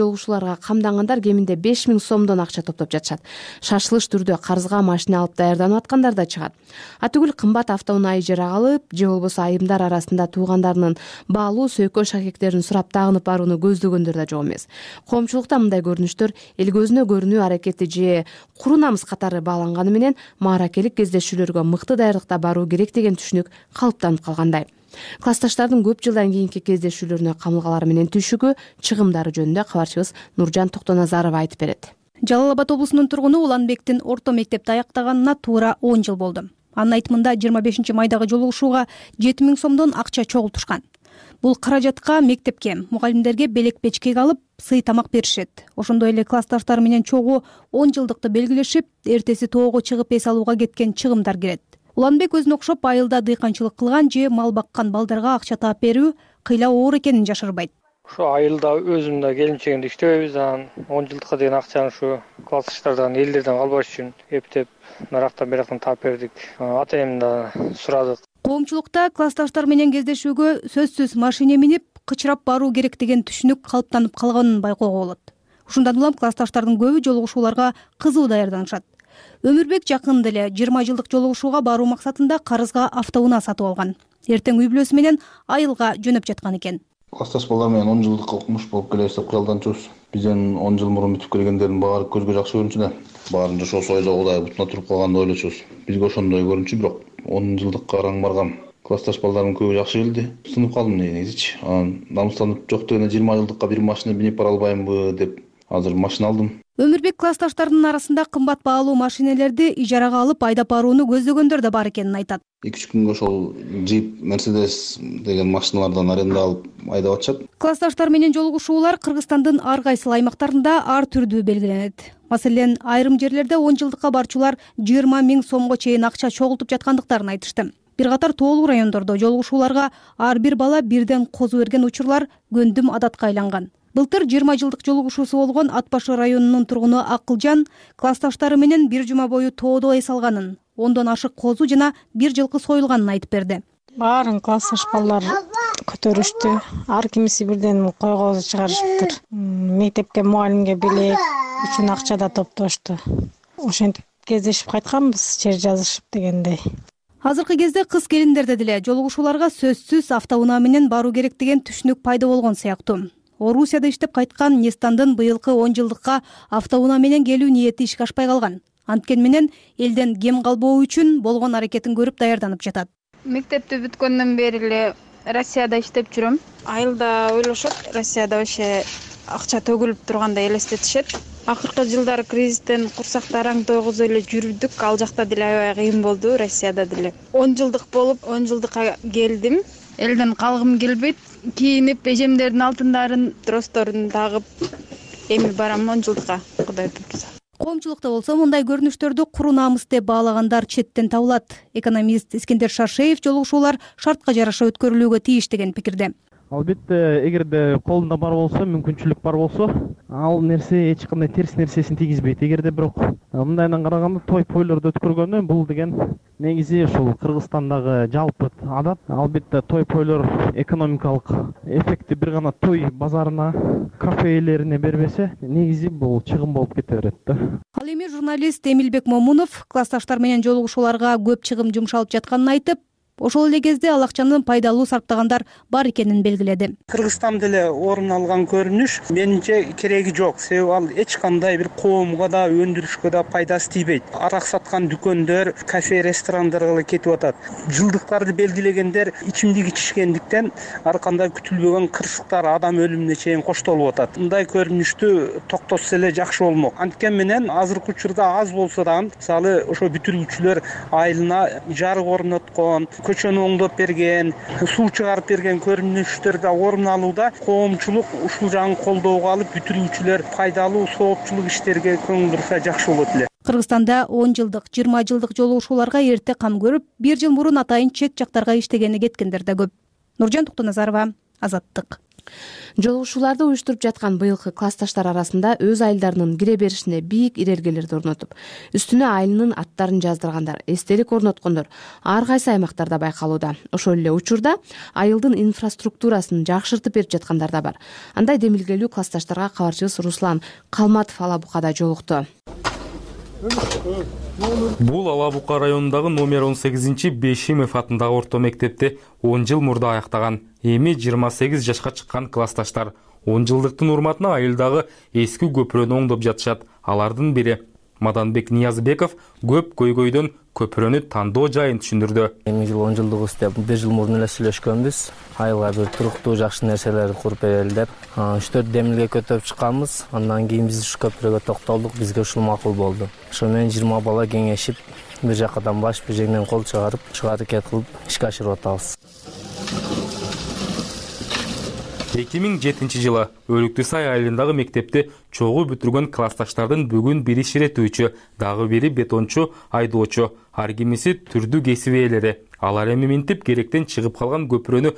жолугушууларга камдангандар кеминде 5000 сомдон акча топтоп жатышат. Шашылыш түрдө карызга машина алып даярданып аткандар да чыгат. Атүгүл кымбат автоунаа ижарага алып же болбосо айымдар арасында туугандарынын баалуу сөйкө шакектерин сурап тагынып барууну көздөгөндөр да жок эмес. Коомчулукта мындай көрүнүштөр эл көзүнө көрүнүү аракети же куру намыс катары бааланганы менен мааракелик кездешүүлөргө мыкты даярдыкта баруу керек деген түшүнүк калыптанып калгандай. Классташтардын көп жылдан кийинки кездешүүлөрүнө камылгалары менен түшүгү, чыгымдары жөнүндө кабарчыбыз Нуржан Токтоназарова айтып берет. Жалал Абад облусунун тургуну Уланбектин орто мектепти аяктаганына туура 10 жыл болду. Анын айтымында 25 майдагы жолугушууга 7000 сомдон акча чогултушкан. Бул каражатка мектепке, мугалимдерге белек печкек алып, сый тамак беришет. Ошондой эле классташтар менен чогуу 10 жылдыкты белгилешип, эртеси тоого чыгып эс алууга кеткен чыгымдар кирет. Уланбек өзүнө окшоп айылда дыйканчылык кылган же мал баккан балдарга акча таап берүү кыйла оор экенин жашырбайт. Ушу айылда өзүм да келинчегимде иштебейбиз, анан 10 жылдыкка деген акчаны ушу классташтардан, элдерден калбаш үчүн эптеп нарактан бирактан таап бердик. Ата энемден сурадык. Коомчулукта классташтар менен кездешүүгө сөзсүз машине минип, кычырап баруу керек деген түшүнүк калыптанып калганын байкоого болот. Ушундан улам классташтардын көбү жолугушууларга кызуу даярданышат. Өмүрбек жакында эле 20 жылдык жолугушууга баруу максатында карызга автоунаа сатып алган. Эртең үй бүлөсү менен айылга жөнөп жаткан экен. Классташ балдар менен 10 жылдыкка окумуш болуп келебиз деп кыялданчубуз. Бизден 10 жыл мурун бүтүп келгендердин баары көзгө жакшы көрүнчү да. Баарын жашоо сойзогудай бутуна туруп калганды ойлочубуз. Бизге ошондой көрүнчү, бирок 10 жылдыкка араң баргам. Классташ балдардын көбү жакшы келди. Сынып калдым негизичи. Анан намыстанып жок дегенде 20 жылдыкка бир машина бинип бара албаймынбы деп азыр машина алдым. Өмүрбек классташтардын арасында кымбат баалуу машинелерди ижарага алып айдап барууну көздөгөндөр да бар экенин айтат. 2-3 күнгө ошол Jeep, Mercedes деген машиналардан аренда алып айдап атышат. Классташтар менен жолугушуулар Кыргызстандын ар кайсы аймактарында ар түрдүү белгиленет. Маселен, айрым жерлерде 10 жылдыкка барчулар 20 000 сомго чейин акча чогултуп жаткандыктарын айтышты. Бир катар тоолуу райондордо жолугушууларга ар бир бала бирден козу берген учурлар көндүм адатка айланган. Былтыр 20 жылдык жолугушуусу болгон Ат башы районунун тургуну Акылжан классташтары менен бир жума бою тоодо эс алганын, 10дон ашык козу жана бир жылкы союлганын айтып берди. Баарын классташ балдар көтөрүштү. Ар кимиси бирден койгозу чыгарышыптыр. Мектепке, мугалимге белек үчүн акча да топтошту. Ошентип кездешип кайтканбыз, жер жазышып дегендей. Азыркы кезде кыз келиндерде деле жолугушууларга сөзсүз автоунаа менен баруу керек деген түшүнүк пайда болгон сыяктуу. Орусияда иштеп кайткан Нестандын быйылкы 10 жылдыкка автоунаа менен келүү ниети ишке ашпай калган. Анткени менен элден кем калбоо үчүн болгон аракетин көрүп даярданып жатат. Мектепти бүткөндөн бери эле Россияда иштеп жүрөм. Айылда ойлошот, Россияда вообще акча төгүлүп тургандай элестетишет. Акыркы жылдары кризистен курсакта араң тойгузуп эле жүрдүк. Ал жакта деле аябай кыйын болду, Россияда деле. 10 жылдык болуп, 10 жылдыкка келдим. Элден калгым келбейт. Кийинип, эжемдердин алтындарын, тросторун тагып, эми барам 10 жылдыкка, Кудай буйрса. Коомчулукта болсо мындай көрүнүштөрдү куру намыс деп баалагандар четтен табылат. Экономист Искендер Шаршеев жолугушуулар шартка жараша өткөрүлүүгө тийиш деген пикирде. Албетте, эгерде колунда бар болсо, мүмкүнчүлүк бар болсо, ал нерсе эч кандай терс нерсесин тийгизбейт. Эгерде бирок мындайдан караганда той-пойлорду өткөргөнү бул деген негизи ушул Кыргызстандагы жалпы адат. Албетте той-пойлор экономикалык эффекти бир гана той базарына, кафелерине бербесе, негизи бул чыгым болуп кете берет да. Ал эми журналист Эмилбек Момунов классташтар менен жолугушууларга көп чыгым жумшалып жатканын айтып, ошол эле кезде ал акчаны пайдалуу сарптагандар бар экенин белгиледи. Кыргызстанда эле орун алган көрүнүш менимче кереги жок. Себеби ал эч кандай бир коомго да, өндүрүшкө да пайдасы тийбейт. Арак саткан дүкөндөр, кафе, ресторандарга кетип атат. Жылдыктарды белгилегендер ичимдик ичишкендиктен ар кандай күтүлбөгөн кырсыктар, адам өлүмүнө чейин коштолуп атат. Мындай көрүнүштү токтотса эле жакшы болмок. Анткени менен азыркы учурда аз болсо дагы, мисалы, ошо бүтүрүүчүлөр айылына жарык орноткон, көчөнү оңдоп берген, суу чыгарып берген көрүнүштөрдө орун алууда коомчулук ушул жагын колдоого алып, бүтүрүүчүлөр пайдалуу соопчулук иштерге көңүл бурса жакшы болот эле. Кыргызстанда 10 жылдык, 20 жылдык жолугушууларга эрте кам көрүп, бир жыл мурун атайын чет жактарга иштегени кеткендер да көп. Нуржан Токтоназарова, Азаттык. Жолугушууларды уюштуруп жаткан быйылкы классташтар арасында өз айылдарынын кире беришине бийик ирелгелерди орнотуп, үстүнө айылынын аттарын жаздыргандар, эстелик орноткондор ар кайсы аймактарда байкалууда. Ошол эле учурда айылдын инфраструктурасын жакшыртып берип жаткандар да бар. Андай демилгелүү классташтарга кабарчыбыз Руслан Калматов Ала Букада жолукту. Бул Ала Бука районундагы номер 18 Бешимов атындагы орто мектепти 10 жыл мурда аяктаган, эми 28 жашка чыккан классташтар 10 жылдыктын урматына айылдагы эски көпүрөнү оңдоп жатышат. Алардын бири Маданбек Ниязбеков көп көйгөйдөн көпүрөнү тандоо жайын түшүндүрдү. Эми жыл 10 жылдыгыбыз деп 1 жыл мурун эле сүйлөшкөнбүз. Айылга бир туруктуу жакшы нерселерди куруп берели деп 3-4 демилге көтөрүп чыкканбыз. Андан кийин биз ушу көпүрөгө токтолдук. Бизге ушул макул болду. Ошо менен 20 бала кеңешип, бир жакадан баш, бир жеңден кол чыгарып, ушуга аракет кылып ишке ашырып атабыз. 2007 жылы Өрүктү Сай айылындагы мектепти чогуу бүтүргөн классташтардын бүгүн бири ширетүүчү, дагы бири бетончу, айдоочу, ар кимиси түрдүү кесип ээлери. Алар эми минтип керектен чыгып калган көпүрөнү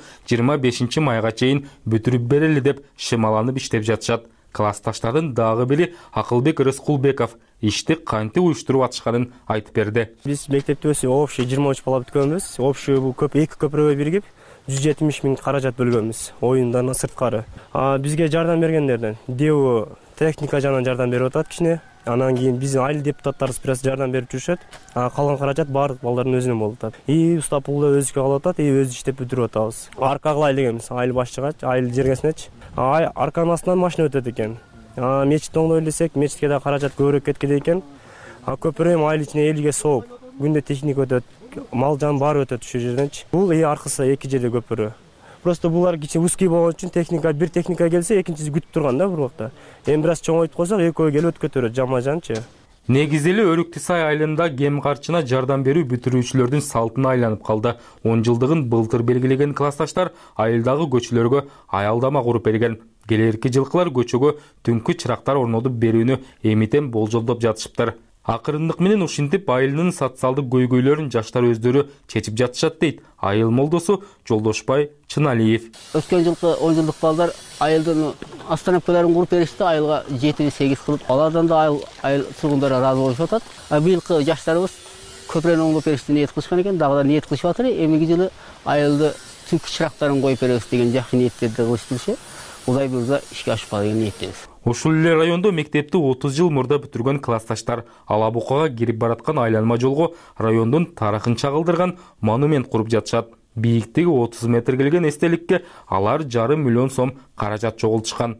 25 майга чейин бүтүрүп берели деп шымаланып иштеп жатышат. Классташтардын дагы бири Акылбек Рыскулбеков ишти кантип уюштуруп атышканын айтып берди. Биз мектепте общий 23 бала бүткөнбүз. Общий бул эки көпүрөгө биригип 170 миң каражат бөлгөнбүз оюндан сырткары. Бизге жардам бергендерден ДЭУ техника жагынан жардам берип атат кичине. Анан кийин биздин айыл депутаттарыбыз бираз жардам берип жүрүшөт. Калган каражат баардык балдардын өзүнөн болуп атат. Устап пулду өзүбүзгө калып атат, өзү иштеп бүтүрүп атабыз. Арка кылайлы дегенбиз, айыл башчыга, айыл жергесинечи. Арканын астынан машина өтөт экен. Мечит оңдойлу десек, мечитке да каражат көбүрөөк кеткен экен. Көпүрө эми айыл ичине элге сооп, күндө техника өтөт, мал жан баары өтөт ушул жерденчи. Бул аркысы эки жерде көпүрө. Просто булар кичине узкий болгон үчүн техника, бир техника келсе, экинчиси күтүп турган да бир убакта. Эми бираз чоңойтуп койсок, экөө келип өткөтөрөт жама-жанчы. Негизи эле Өрүктү Сай айылында кем карчына жардам берүү бүтүрүүчүлөрдүн салтына айланып калды. 10 жылдыгын былтыр белгилеген классташтар айылдагы көчөлөргө аялдама куруп берген. Келерки жылкылар көчөгө түнкү чырактар орнотуп берүүнү эмитен болжолдоп жатышыптыр. Акырындык менен ушинтип айылынын социалдык көйгөйлөрүн жаштар өздөрү чечип жатышат дейт айыл молдосу Жолдошбай Чыналиев. Өткөн жылкы 10 жылдык балдар айылдын остановкаларын куруп беришти, айылга 7-8 кылып. Алардан да айыл тургундары ыраазы болушуп атат. Быйылкы жаштарыбыз көпүрөнү оңдоп беришти ниет кылышкан экен, дагы да ниет кылышып атыр. Эмиги жылы айылды түнкү чырактарын коюп беребиз деген жакшы ниеттерди кылыштырышы. Удай бирде ишке ашпады деген ниеттебиз. Ушул эле райондо мектепти 30 жыл мурда бүтүргөн классташтар Ала Букага кирип бараткан айланма жолго райондун тарыхын чагылдырган монумент куруп жатышат. Бийиктиги 30 метр келген эстеликке алар 1,5 миллион сом каражат чогултушкан.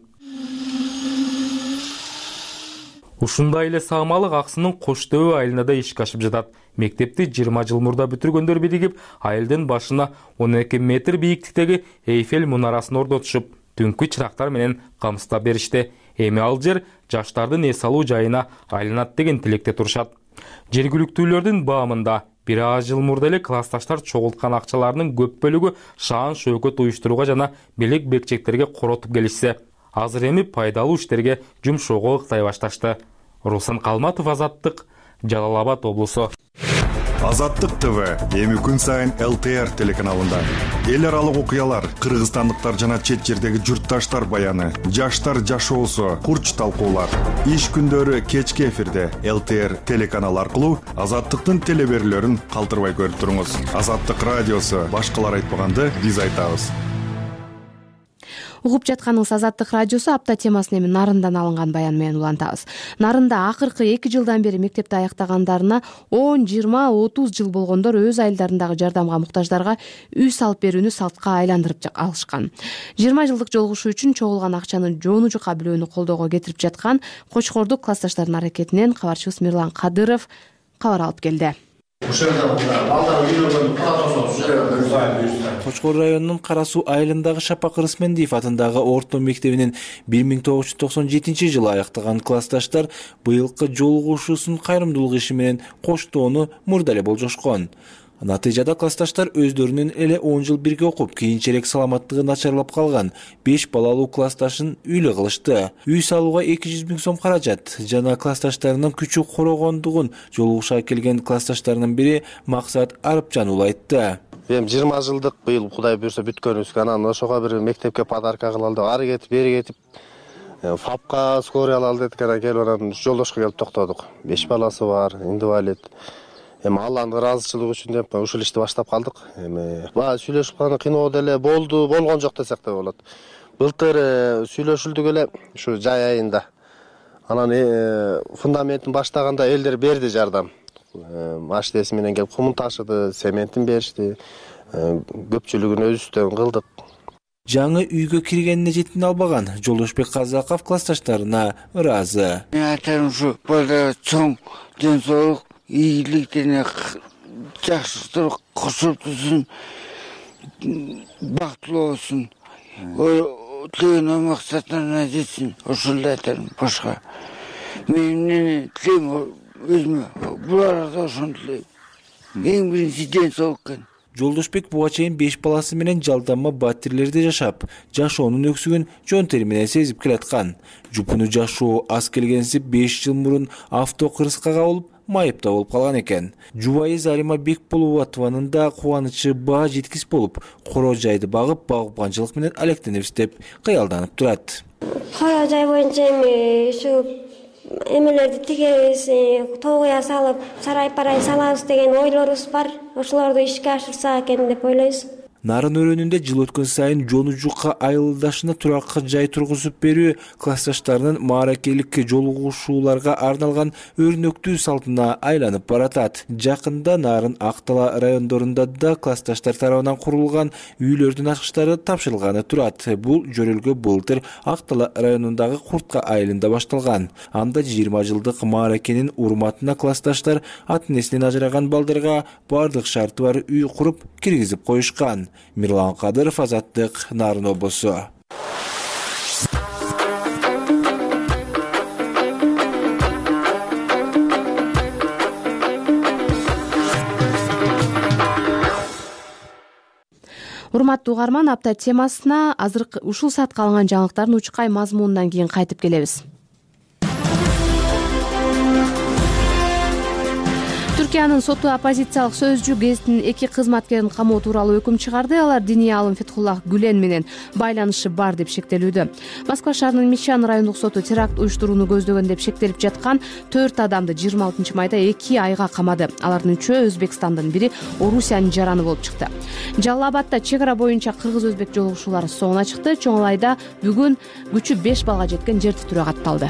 Ушундай эле Саамалык Аксынын Коштөбө айылында да ишке ашып жатат. Мектепти 20 жыл мурда бүтүргөндөр биригип, айылдын башына 12 метр бийиктиктеги Эйфель мунарасын орнотушуп, түнкү чырактар менен камсыздап беришти. Эми ал жер жаштардын эс алуу жайына айланат деген тилекте турушат. Жергиликтүүлөрдүн баамында бир аз жыл мурда эле классташтар чогулткан акчаларынын көп бөлүгү шаан шөкөт уюштурууга жана белек бекчектерге коротуп келишсе, азыр эми пайдалуу иштерге жумшоого ыктай башташты. Руслан Калматов, Азаттык, Жалал Абад облусу. Азаттык ТВ эми күн сайын ЛТР телеканалында эл аралык окуялар, кыргызстандыктар жана чет жердеги журтташтар баяны, жаштар жашоосу, курч талкуулар. Иш күндөрү кечки эфирде ЛТР телеканалы аркылуу Азаттыктын телеберүүлөрүн калтырбай көрүп туруңуз. Азаттык радиосу башкалар айтпаганды биз айтабыз. Угуп жатканыңыз Азаттык радиосу апта темасын эми Нарындан алынган баян менен улантабыз. Нарында акыркы 2 жылдан бери мектепти аяктагандарына 10, 20, 30 жыл болгондор өз айылдарындагы жардамга муктаждарга үй салып берүүнү салтка айландырып алышкан. 20 жылдык жолугушуу үчүн чогулган акчаны жону жука бөлүүнү колдоого кетирип жаткан Кочкордук классташтардын аракетинен кабарчыбыз Мирлан Кадыров кабар алып келди. Кочкор районунун Кара Суу айылындагы Шапак Рысмендиев атындагы орто мектебинин 1997 жылы аяктаган классташтар быйылкы жолугушуусун кайрымдуулук иши менен коштоону мурда эле болжошкон. Натыйжада классташтар өздөрүнүн эле 10 жыл бирге окуп, кийинчерээк саламаттыгы начарлап калган 5 балалуу классташын үйлө кылышты. Үй салууга 200 000 сом каражат жана классташтарынын күчү корогондугун жолугушууга келген классташтарынын бири Максат Арыпжанул айтты. Эми 20 жылдык быйыл Кудай буйрса бүткөнүбүз. Анан ошого бир мектепке подарка кылалды. Ары кетип, бери кетип, ФАПка скорый алалы дедик, анан келип анан жолдошко келип токтодук. 5 баласы бар, инвалид. Эми Алланын ыраазычылыгы үчүн деп ушул ишти баштап калдык. Эми сүйлөшүп калган кыйноо деле болду, болгон жок десек да болот. Былтыр сүйлөшүлдүк эле ушу жай айында. Анан фундаментин баштаганда элдер берди жардам. Машинеси менен келип кумун ташыды, цементин беришти. Көпчүлүгүн өзүбүздөн кылдык. Жаңы үйгө киргенине жетин албаган Жолдошбек Казаков классташтарына ыраазы. Мен айтам ушу балдар чоң ден соолук, ийгиликтене жакшылык кошуп турсун, бактылуу болсун. Тілеген максаттарына жетсин, ошолду айтам башка. Мен эмнени тилейм өзүмө, буларга да ошону тилейм. Эң биринчи ден соолук экен. Жолдошбек буга чейин 5 баласы менен жалданма батирлерде жашап, жашоонун өксүгүн жон тери менен сезип келаткан. Жупуну жашоо аз келгенсип 5 жыл мурун автокырсыкка болуп, майыпта болуп калган экен. Жубайы Зарима Бекболотованын да кубанычы баа жеткис болуп, коро жайды багып, багыпканчылык менен алектенебиз деп кыялданып турат. Коро жай боюнча эми ушу эмелерди тигебиз, тоогуя салып, сарай-парай салабыз деген ойлорубуз бар. Ошолорду ишке ашырсак экен деп ойлойбуз. Нарын өрөөнүндө жыл өткөн сайын жону жукка айылдашына туракка жай тургузуп берүү классташтарынын мааракелик жолугушууларга арналган өрнөктүү салтына айланып баратат. Жакында Нарын Актала райондорунда да классташтар тарабынан курулган үйлөрдүн ачкычтары тапшырылганы турат. Бул жөрөлгө былтыр Актала районундагы Куртка айылында башталган. Анда 20 жылдык мааракенин урматына классташтар ата-энесинен ажыраган балдарга бардык шарты бар үй куруп киргизип коюшкан. Мирлан Кадыров, Азаттык, Нарын облусу. Урматтуу угарман, апта темасына азыр ушул саатка алынган жаңылыктардын учкай мазмунунан кийин кайтып келебиз. Түркиянын соту оппозициялык сөзчү гезиттин 2 кызматкерин камоо тууралуу өкүм чыгарды. Алар диний аалым Фетхуллах Гүлен менен байланышы бар деп шектелүүдө. Москва шаарынын Мещан райондук соту теракт уюштурууну көздөгөн деп шектелип жаткан 4 адамды 26 майда 2 айга камады. Алардын 3-өө Өзбекстандын, бири Орусиянын жараны болуп чыкты. Жалал Абадда чек ара боюнча кыргыз-өзбек жолугушуулары соңуна чыкты. Чоңалайда бүгүн күчү 5 балга жеткен жер титирөө катталды.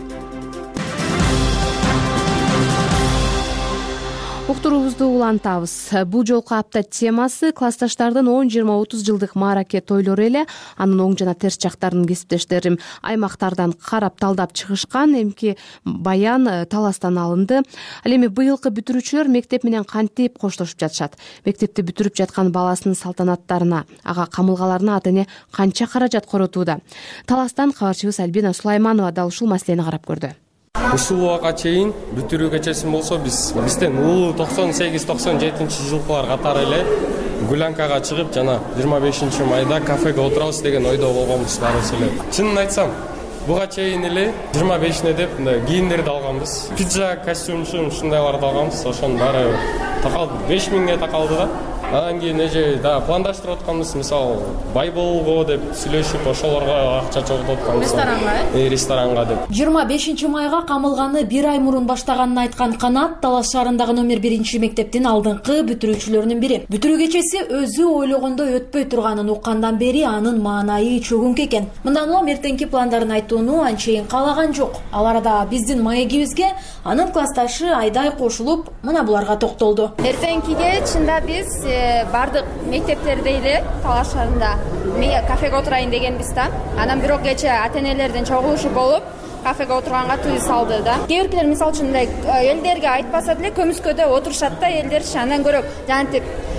Уктуруубузду улантабыз. Бул жолку апта темасы классташтардын 10-20-30 жылдык маараке тойлору эле. Анын оң жана терс жактарын кесиптештерим аймактардан карап талдап чыгышкан. Эмки баян таластан алынды. Ал эми быйылкы бүтүрүүчүлөр мектеп менен кантип коштошуп жатышат? Мектепти бүтүрүп жаткан баласынын салтанаттарына, ага камылгаларына ата-эне канча каражат коротууда? Таластан кабарчыбыз Альбина Сулайманова дал ушул маселени карап көрдү. Ушул убакка чейин бүтүрүүгө чечим болсо бизден улуу 98-97 жылкылар катары эле гулянкага чыгып жана 25 майда кафеге отурабыз деген ойдо болгонбуз баарыбыз эле. Чынын айтсам, буга чейин эле 25-не деп кийимдерди алганбыз. Пиджак, костюм үчүн ушундайларды алганбыз. Ошонун баары такалды, 5000ге такалды да. Анан кийин эже да пландаштырып атканбыз, мисалы бай болго деп сүйлөшүп, ошолорго акча чогултуп атканбыз. Ресторанга? Ресторанга деп. 25 майга камылганы 1 ай мурун баштаганын айткан Канат Талас шаарындагы номер 1 мектептин алдыңкы бүтүрүүчүлөрүнүн бири. Бүтүрүү кечеси өзү ойлогондой өтпөй турганын уккандан бери анын маанайы чөгүнкү экен. Мындан улам эртеңки пландарын айтууну анчейин каалаган жок. Ал арада биздин маегибизге анын классташы Айдай кошулуп, мына буларга токтолду. Эртеңкиге чында биз бардык мектептерде эле Талаш шаарында кафеге отурайын дегенбиз да. Анан бирок кече ата-энелердин чогулушу болуп, кафеге отурганга тыюу салды да. Кээ биркилер мисалы үчүн элдерге айтпаса деле көмүскөдө отурушат да элдер, андан көрө жантип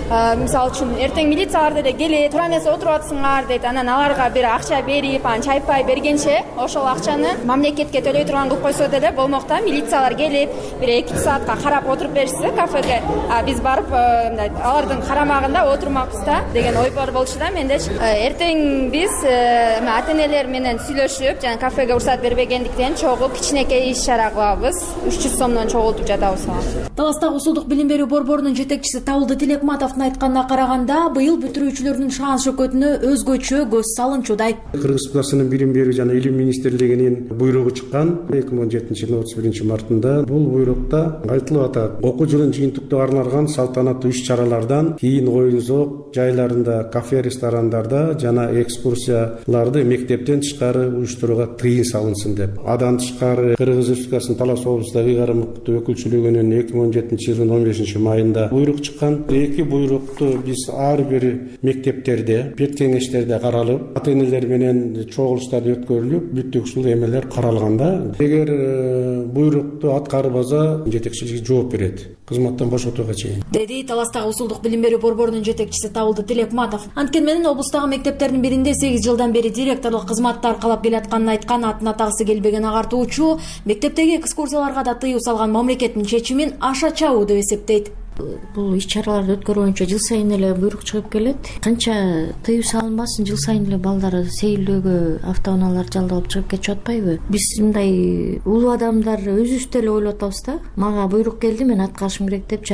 мисалы үчүн эртең милициялар деле келет, туура эмес отуруп атсыңар дейт. Анан аларга бир акча берип, анан чай пай бергенче ошол акчаны мамлекетке төлөй турган кылып койсо деле болмок да. Милициялар келип, бир 2 саатка карап отуруп беришсе кафеге, биз барып алардын карамагында отурмакпыз да деген ой бар болчу да менде. Эртең биз ата-энелер менен сүйлөшүп, жана кафеге уруксат бербегендиктен чогуу кичинекей иш-чара кылабыз. 300 сомдон чогултуп жатабыз. Таластагы Усулдук билим берүү борборунун жетекчиси Табылды Тилекматовдун айтканына караганда, быйыл бүтүрүүчүлөрдүн шан шөкөтүнө өзгөчө көз салынчудай. Кыргыз Республикасынын билим берүү жана илим министрлигинин буйругу чыккан 2017-жылдын 31-мартында. Бул буйрукта айтылып атат: окуу жылын жыйынтыктоо арналган салтанаттуу иш-чаралардан кийин оюн-зоок жайларында, кафе, ресторандарда жана экскурсияларды мектептен тышкары уюштурууга тыйын салынсын деп. Адан тышкары Кыргыз Республикасынын Талас облустагы ыйгарым укуктуу өкүлчүлүгүнүн 2017-жылдын 15 майында буйрук чыккан. Эки буйрукту биз ар бир мектептерде, пет кеңештерде каралып, ата-энелер менен чогулуштар өткөрүлүп, бүт ушул эмелер каралганда, эгер буйрукту аткарбаса жетекчилиги жооп берет, кызматтан бошотууга чейин, деди Таластагы Усулдук билим берүү борборунун жетекчиси Табылды Тилекматов. Анткени менен облустагы мектептердин биринде 8 жылдан бери директорлук кызматты аркалап келатканын айткан атын атагысы келбеген агартуучу мектептеги экскурсияларга да тыюу салган мамлекеттин чечимин аша чабуу деп эсептейт. Бул иш-чараларды өткөрүү боюнча жыл сайын эле буйрук чыгып келет. Канча тыюу салынбасын, жыл сайын эле балдар сейилдөөгө автоунаалар жалдап чыгып кетип атпайбы? Биз мындай улуу адамдар өзүбүз деле ойлоп атабыз да. Мага буйрук келди, мен аткарышым керек деп,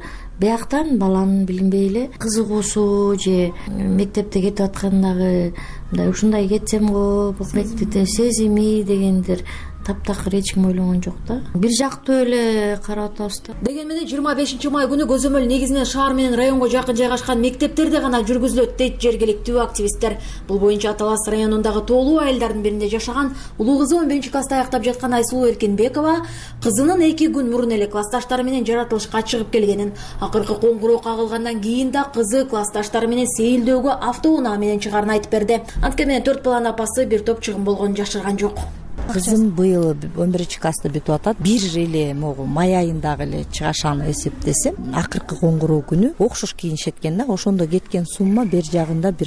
бияктан баланын билинбей эле кызыгуусу же мектепте кетип аткандагы мындай ушундай кетсем го, бул мектепте сезими дегендер таптакыр эч ким ойлогон жок да. Бир жактуу эле карап атабыз да. Деген менен 25 май күнү көзөмөл негизинен шаар менен районго жакын жайгашкан мектептерде гана жүргүзүлөт дейт жергиликтүү активисттер. Бул боюнча Талас районундагы тоолуу айылдардын биринде жашаган улуу кызы 11-класста аяктап жаткан Айсулуу Эркинбекова кызынын 2 күн мурун эле классташтары менен жаратылышка чыгып келгенин, акыркы коңгуроо кагылгандан кийин да кызы классташтары менен сейилдөөгө автоунаа менен чыгарын айтып берди. Анткени менен 4 баланын апасы бир топ чыгым болгонун жашырган жок. Кызым быйыл 11-класста бүтүп атат. Бир эле могу май айындагы эле чыгашаны эсептесем, акыркы коңгуроо күнү окшош кийинишет экен да. Ошондо кеткен сумма бер жагында бир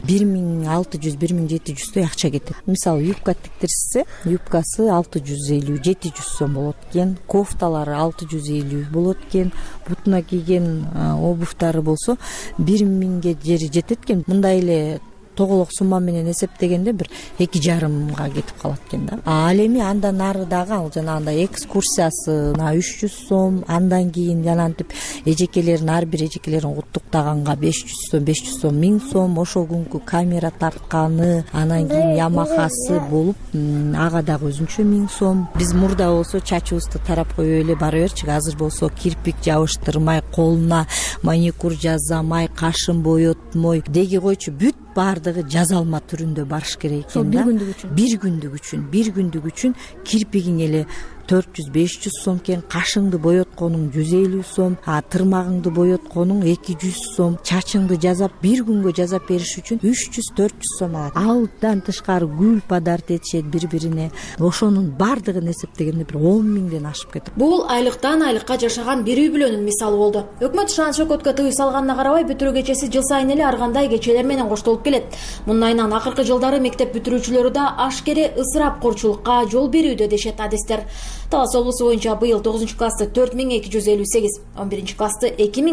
1600-1700 акча кетет. Мисалы, юбка тиктирсе, юбкасы 650-700 сом болот экен, кофталары 650 болот экен, бутуна кийген обувтары болсо 1000ге жери жетет экен. Мындай эле тоголок сумма менен эсептегенде бир 2,5 кетип калат экен да. Ал эми андан нары дагы ал жанагындай экскурсиясы 300 сом, андан кийин жанантип эжекелерин, ар бир эжекелерин куттуктаганга 500 сом, 1000 сом, ошол күнкү камера тартканы, анан кийин Ямахасы болуп, ага дагы өзүнчө 1000 сом. Биз мурда болсо чачыбызды тарап коюп эле бара берчүк, азыр болсо кирпик жабыштырмай, колуна маникюр жасамай, кашын боетмой, деги койчу бүт баардыгы жазалма түрүндө барыш керек экен да. Бир күндүк үчүн кирпигиң эле 400-500 сом экен, кашыңды боетконуң 150 сом, тырмагыңды боетконуң 200 сом, чачыңды жазап бир күнгө жазап бериш үчүн 300-400 сом алат. Алдан тышкары гүл подарок этишет бири-бирине. Ошонун баардыгын эсептегенде бир 10 миңден ашып кетет. Бул айлыктан айлыкка жашаган бир үй бүлөнүн мисалы болду. Өкмөт шан шөкөткө тыюу салганына карабай, бүтүрүү кечеси жыл сайын эле ар кандай кечелер менен коштолуп келет. Мындан айынан акыркы жылдары мектеп бүтүрүүчүлөрү да ашкере ысырапкорчулукка жол берүүдө дешет адистер. Талас облусу боюнча быйыл 9-классты 4258, 11-классты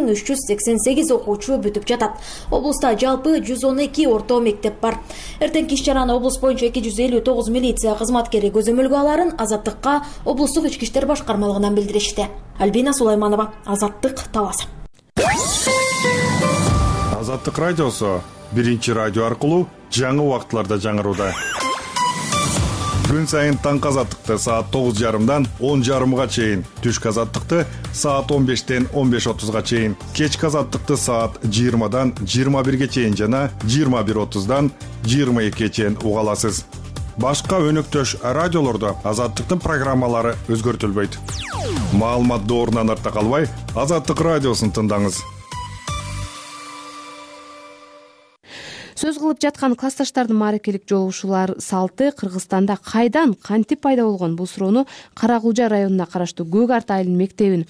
2388 окуучу бүтүп жатат. Облуста жалпы 112 орто мектеп бар. Эртеңки иш-чараны облус боюнча 259 милиция кызматкери көзөмөлгө аларын Азаттыкка облустук ички иштер башкармалыгынан билдиришти. Альбина Сулайманова, Азаттык, Талас. Азаттык радиосу биринчи радио аркылуу жаңы убакытларда жаңырууда. Күн сайын таңкы азаттыкты саат 9:30-дан 10:30-га чейин, түшкү азаттыкты саат 15-тен 15:30-га чейин, кечки азаттыкты саат 20-дан 21-ге чейин жана 21:30-дан 22-ге чейин уга аласыз. Башка өнөктөш радиолордо азаттыктын программалары өзгөртүлбөйт. Маалымат доорунан артта калбай, Азаттык радиосун тыңдаңыз. Сөз кылып жаткан классташтардын мааракелик жолугушуулар салты Кыргызстанда кайдан, кантип пайда болгон? Бул суроону Кара Кулжа районуна караштуу Көк Арт айылынын мектебин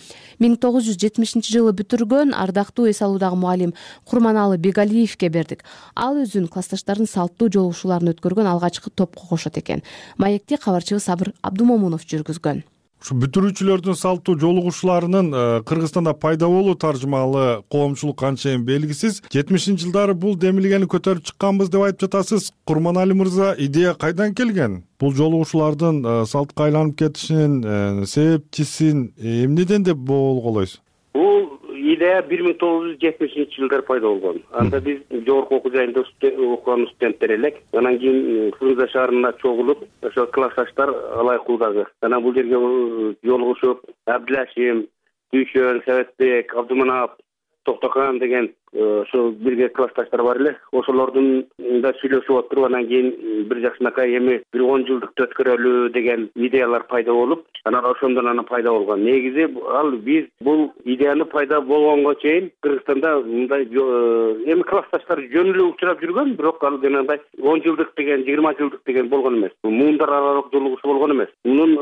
1970-жылы бүтүргөн ардактуу эс алуудагы мугалим Курманалы Бегалиевке бердик. Ал өзүн классташтардын салттуу жолугушууларын өткөргөн алгачкы топко кошот экен. Маекти кабарчыбыз Сабыр Абдумомунов жүргүзгөн. Ушу бүтүрүүчүлөрдүн салттуу жолугушууларынын Кыргызстанда пайда болуу таржымалы коомчулук анчейин белгисиз. 70-жылдары бул демилгени көтөрүп чыкканбыз деп айтып жатасыз. Курманали мырза, идея кайдан келген? Бул жолугушуулардын салтка айланып кетишинин себепчисин эмнеден деп болгойлойсуз? Бул идея 1970-жылдары пайда болгон. Анда биз жогорку окуу жайында окуган студенттер элек. Анан кийин Фрунзе шаарына чогулуп, ошо классташтар Алайкулдагы. Анан бул жерге жолугушуп, Абдилашим, Дүйшөн, Советбек, Абдуманап, Токтокан деген ошо бирге классташтар бар эле. Ошолордун да сүйлөшүп отуруп, анан кийин бир жакшынакай эми бир 10 жылдыкты өткөрөлү деген идеялар пайда болуп, анан ошондон пайда болгон. Негизи ал биз бул идеяны пайда болгонго чейин Кыргызстанда мындай эми классташтар жөн эле учурап жүргөн, бирок ал жанагындай 10 жылдык деген, 20 жылдык деген болгон эмес. Муундар аралык жолугушуу болгон эмес. Мунун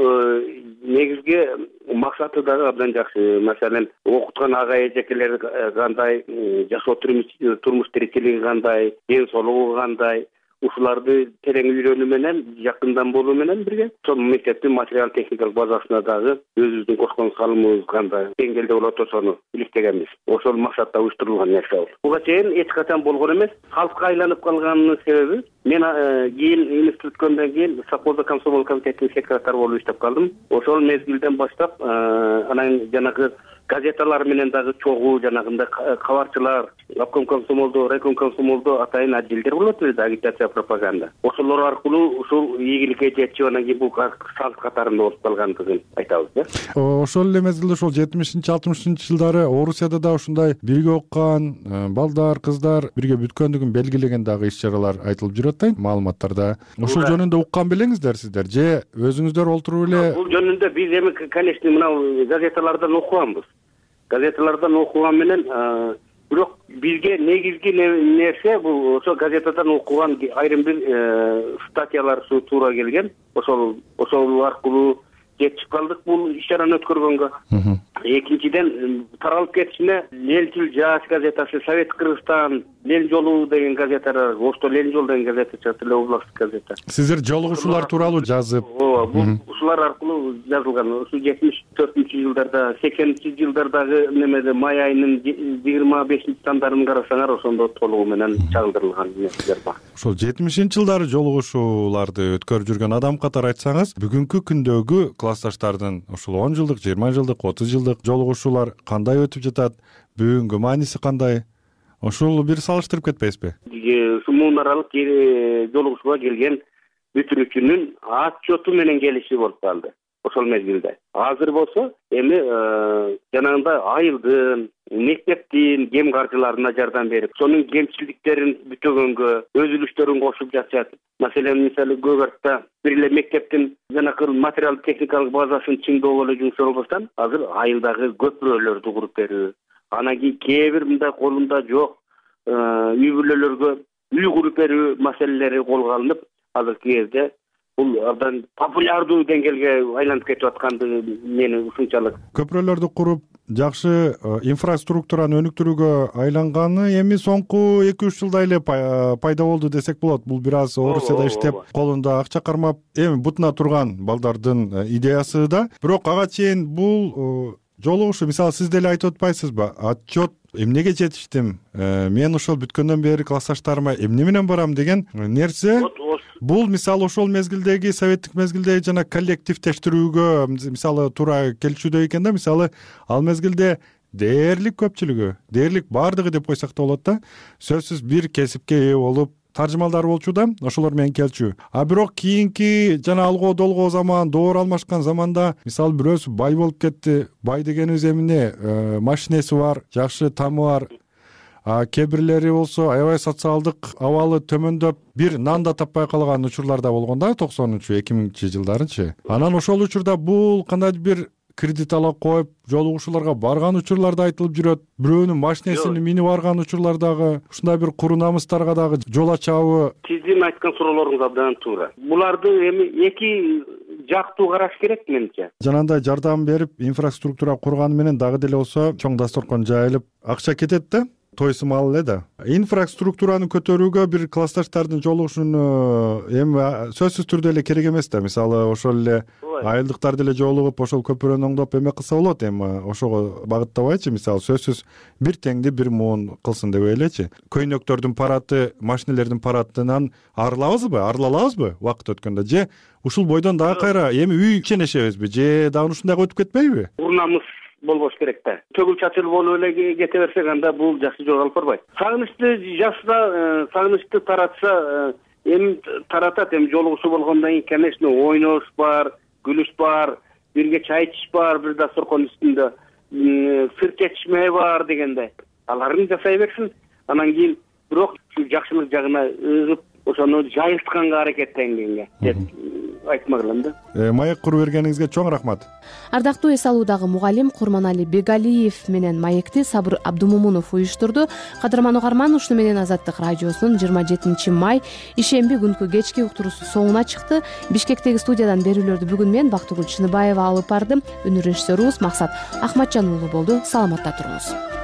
негизги максаты да абдан жакшы. Маселен, окуткан ага эжекелер кандай, жашоо турмуш тиричилиги кандай, ден соолугу кандай, ушуларды терең үйрөнүү менен, жакындан болуу менен бирге ошол мектептин материал техникалык базасына дагы өзүбүздүн кошкон салымыбыз кандай деңгээлде болот ошону иликтегенбиз. Ошол максатта уюштурулган нерсе бул. Буга чейин эч качан болгон эмес. Калкка айланып калганынын себеби мен кийин институт бүткөндөн кийин совхозда комсомол комитетинин секретары болуп иштеп калдым. Ошол мезгилден баштап анан жанагы газеталар менен дагы чогуу жанагындай кабарчылар, обком комсомолдо, райком комсомолдо атайын отделдер болот эле, агитация, пропаганда. Ошолор аркылуу ушул ийгиликке жетчү, анан кийин бул салт катарында болуп калгандыгын айтабыз да. Ошол эле мезгилде ошол 70-60-жылдары Орусияда да ушундай бирге окуган балдар, кыздар бирге бүткөндүгүн белгилеген дагы иш-чаралар айтылып жүрөт да, маалыматтарда. Ошол жөнүндө уккан белеңиздер сиздер же өзүңүздөр олтуруп эле? Бул жөнүндө биз эми конечно мына газеталардан окуганбыз. Газеталардан окуган менен, бирок бизге негизги нерсе бул ошо газетадан окуган айрым бир статьялар туура келген. Ошол аркылуу жетип калдык бул иш-чараны өткөргөнгө. Экинчиден таралып кетишине Ленчил жаш газетасы, Совет Кыргызстан, Лен жолу деген газеталар, Ошто Лен жол деген газета чыгат эле, областтык газета. Сиздер жолугушуулар тууралуу жазып? Ооба, бул ушулар аркылуу жазылган. Ушу 74-жылдарда, 80-жылдардагы немеде май айынын 25-сандарына карасаңар, ошондо толугу менен чагылдырылган нерселер бар. Ошол 70-жылдары жолугушууларды өткөрүп жүргөн адам катары айтсаңыз, бүгүнкү күндөгү классташтардын ошол 10 жылдык, 20 жылдык, 30 жылдык жолугушуулар кандай өтүп жатат? Бүгүнкү мааниси кандай? Ошол бир салыштырып кетпейсизби? Муун аралык жолугушууга келген бүтүрүүчүнүн отчету менен келиши болуп калды ошол мезгилде. Азыр болсо эми жанагындай айылдын, мектептин кем каржыларына жардам берип, сонун кемчиликтерин бүтөгөнгө өз үлүштөрүн кошуп жатышат. Маселен, мисалы Көк Артта бир эле мектептин жанакы материал техникалык базасын чыңдоо эле жумшолбостон, азыр айылдагы көпүрөлөрдү куруп берүү, анан кийин кээ бир мындай колунда жок үй бүлөлөргө үй куруп берүү маселелери колго алынып, азыркы кезде бул абдан популярдуу деңгээлге айланып кетип аткандыгы мени ушунчалык. Көпүрөлөрдү куруп, жакшы инфраструктураны өнүктүрүүгө айланганы эми соңку 2-3 жылда эле пайда болду десек болот. Бул бир аз Орусияда иштеп, колунда акча кармап, эми бутуна турган балдардын идеясы да. Бирок ага чейин бул жолугушуу, мисалы, сиз деле айтып атпайсызбы? Отчет эмнеге жетиштим? Мен ошол бүткөндөн бери классташтарыма эмне менен барам деген нерсе. Бул мисалы ошол мезгилдеги советтик мезгилдеги жана коллективдештирүүгө мисалы туура келчүдөй экен да. Мисалы ал мезгилде дээрлик көпчүлүгү, дээрлик бардыгы деп койсок да болот да, сөзсүз бир кесипке ээ болуп таржымалдар болчу да, ошолор менен келчү. А бирок кийинки жана алгоо долгоо заман, доор алмашкан заманда мисалы бирөөсү бай болуп кетти. Бай дегенибиз эмне? Машинеси бар, жакшы тамы бар. Кээ бирлери болсо аябай социалдык абалы төмөндөп, бир нан да таппай калган учурлар да болгон да, 90-2000 жылдарынчы. Анан ошол учурда бул кандайдыр бир кредит ала коюп жолугушууларга барган учурлар да айтылып жүрөт. Бирөөнүн машинесин минип барган учурлар дагы, ушундай бир куру намыстарга дагы жол ачабы? Сиздин айткан суроолоруңуз абдан туура. Буларды эми эки жактуу караш керек менимче. Жанагындай жардам берип, инфраструктура курганы менен дагы деле болсо чоң дасторкон жайылып, акча кетет да. Тойсумал эле да. Инфраструктураны көтөрүүгө бир классташтардын жолугушуун эми сөзсүз түрдө эле керек эмес да. Мисалы ошол эле айылдыктар деле жолугуп, ошол көпүрөнү оңдоп эме кылса болот. Эми ошого багыттабайчы, мисалы сөзсүз бир теңди бир муун кылсын деп элечи. Көйнөктөрдүн параты, машинелердин паратынан арылалабызбы убакыт өткөндө же ушул бойдон дагы кайра эми үй иченешебизби же дагы ушундайга өтүп кетпейби? Урнамыз болбош керек да. Төгүл чачыл болуп эле кете берсек, анда бул жакшы жол алып барбайт. Сагынычты жашса, сагынычты таратса, эми таратат. Эми жолугушуу болгондон кийин, конечно, ойнош бар, күлүш бар, бирге чай ичиш бар, бир дасторкон үстүндө сыр чечишме бар дегенде. Аларын жасай берсин. Анан кийин бирок жакшылык жагына ыгып, ошону жайылтканга аракеттенгенге деп айтмагылам да. Маек куруп бергениңизге чоң рахмат. Ардактуу эс алуудагы мугалим Курманали Бегалиев менен маекти Сабыр Абдумомунов уюштурду. Кадырман угарман, ушуну менен Азаттык радиосунун 27 май ишемби күнкү кечки уктуруусу соңуна чыкты. Бишкектеги студиядан берүүлөрдү бүгүн мен Бактыгүл Чыныбаева алып бардым. Үнү режиссерубуз Максат Ахматжан уулу болду. Саламатта туруңуз.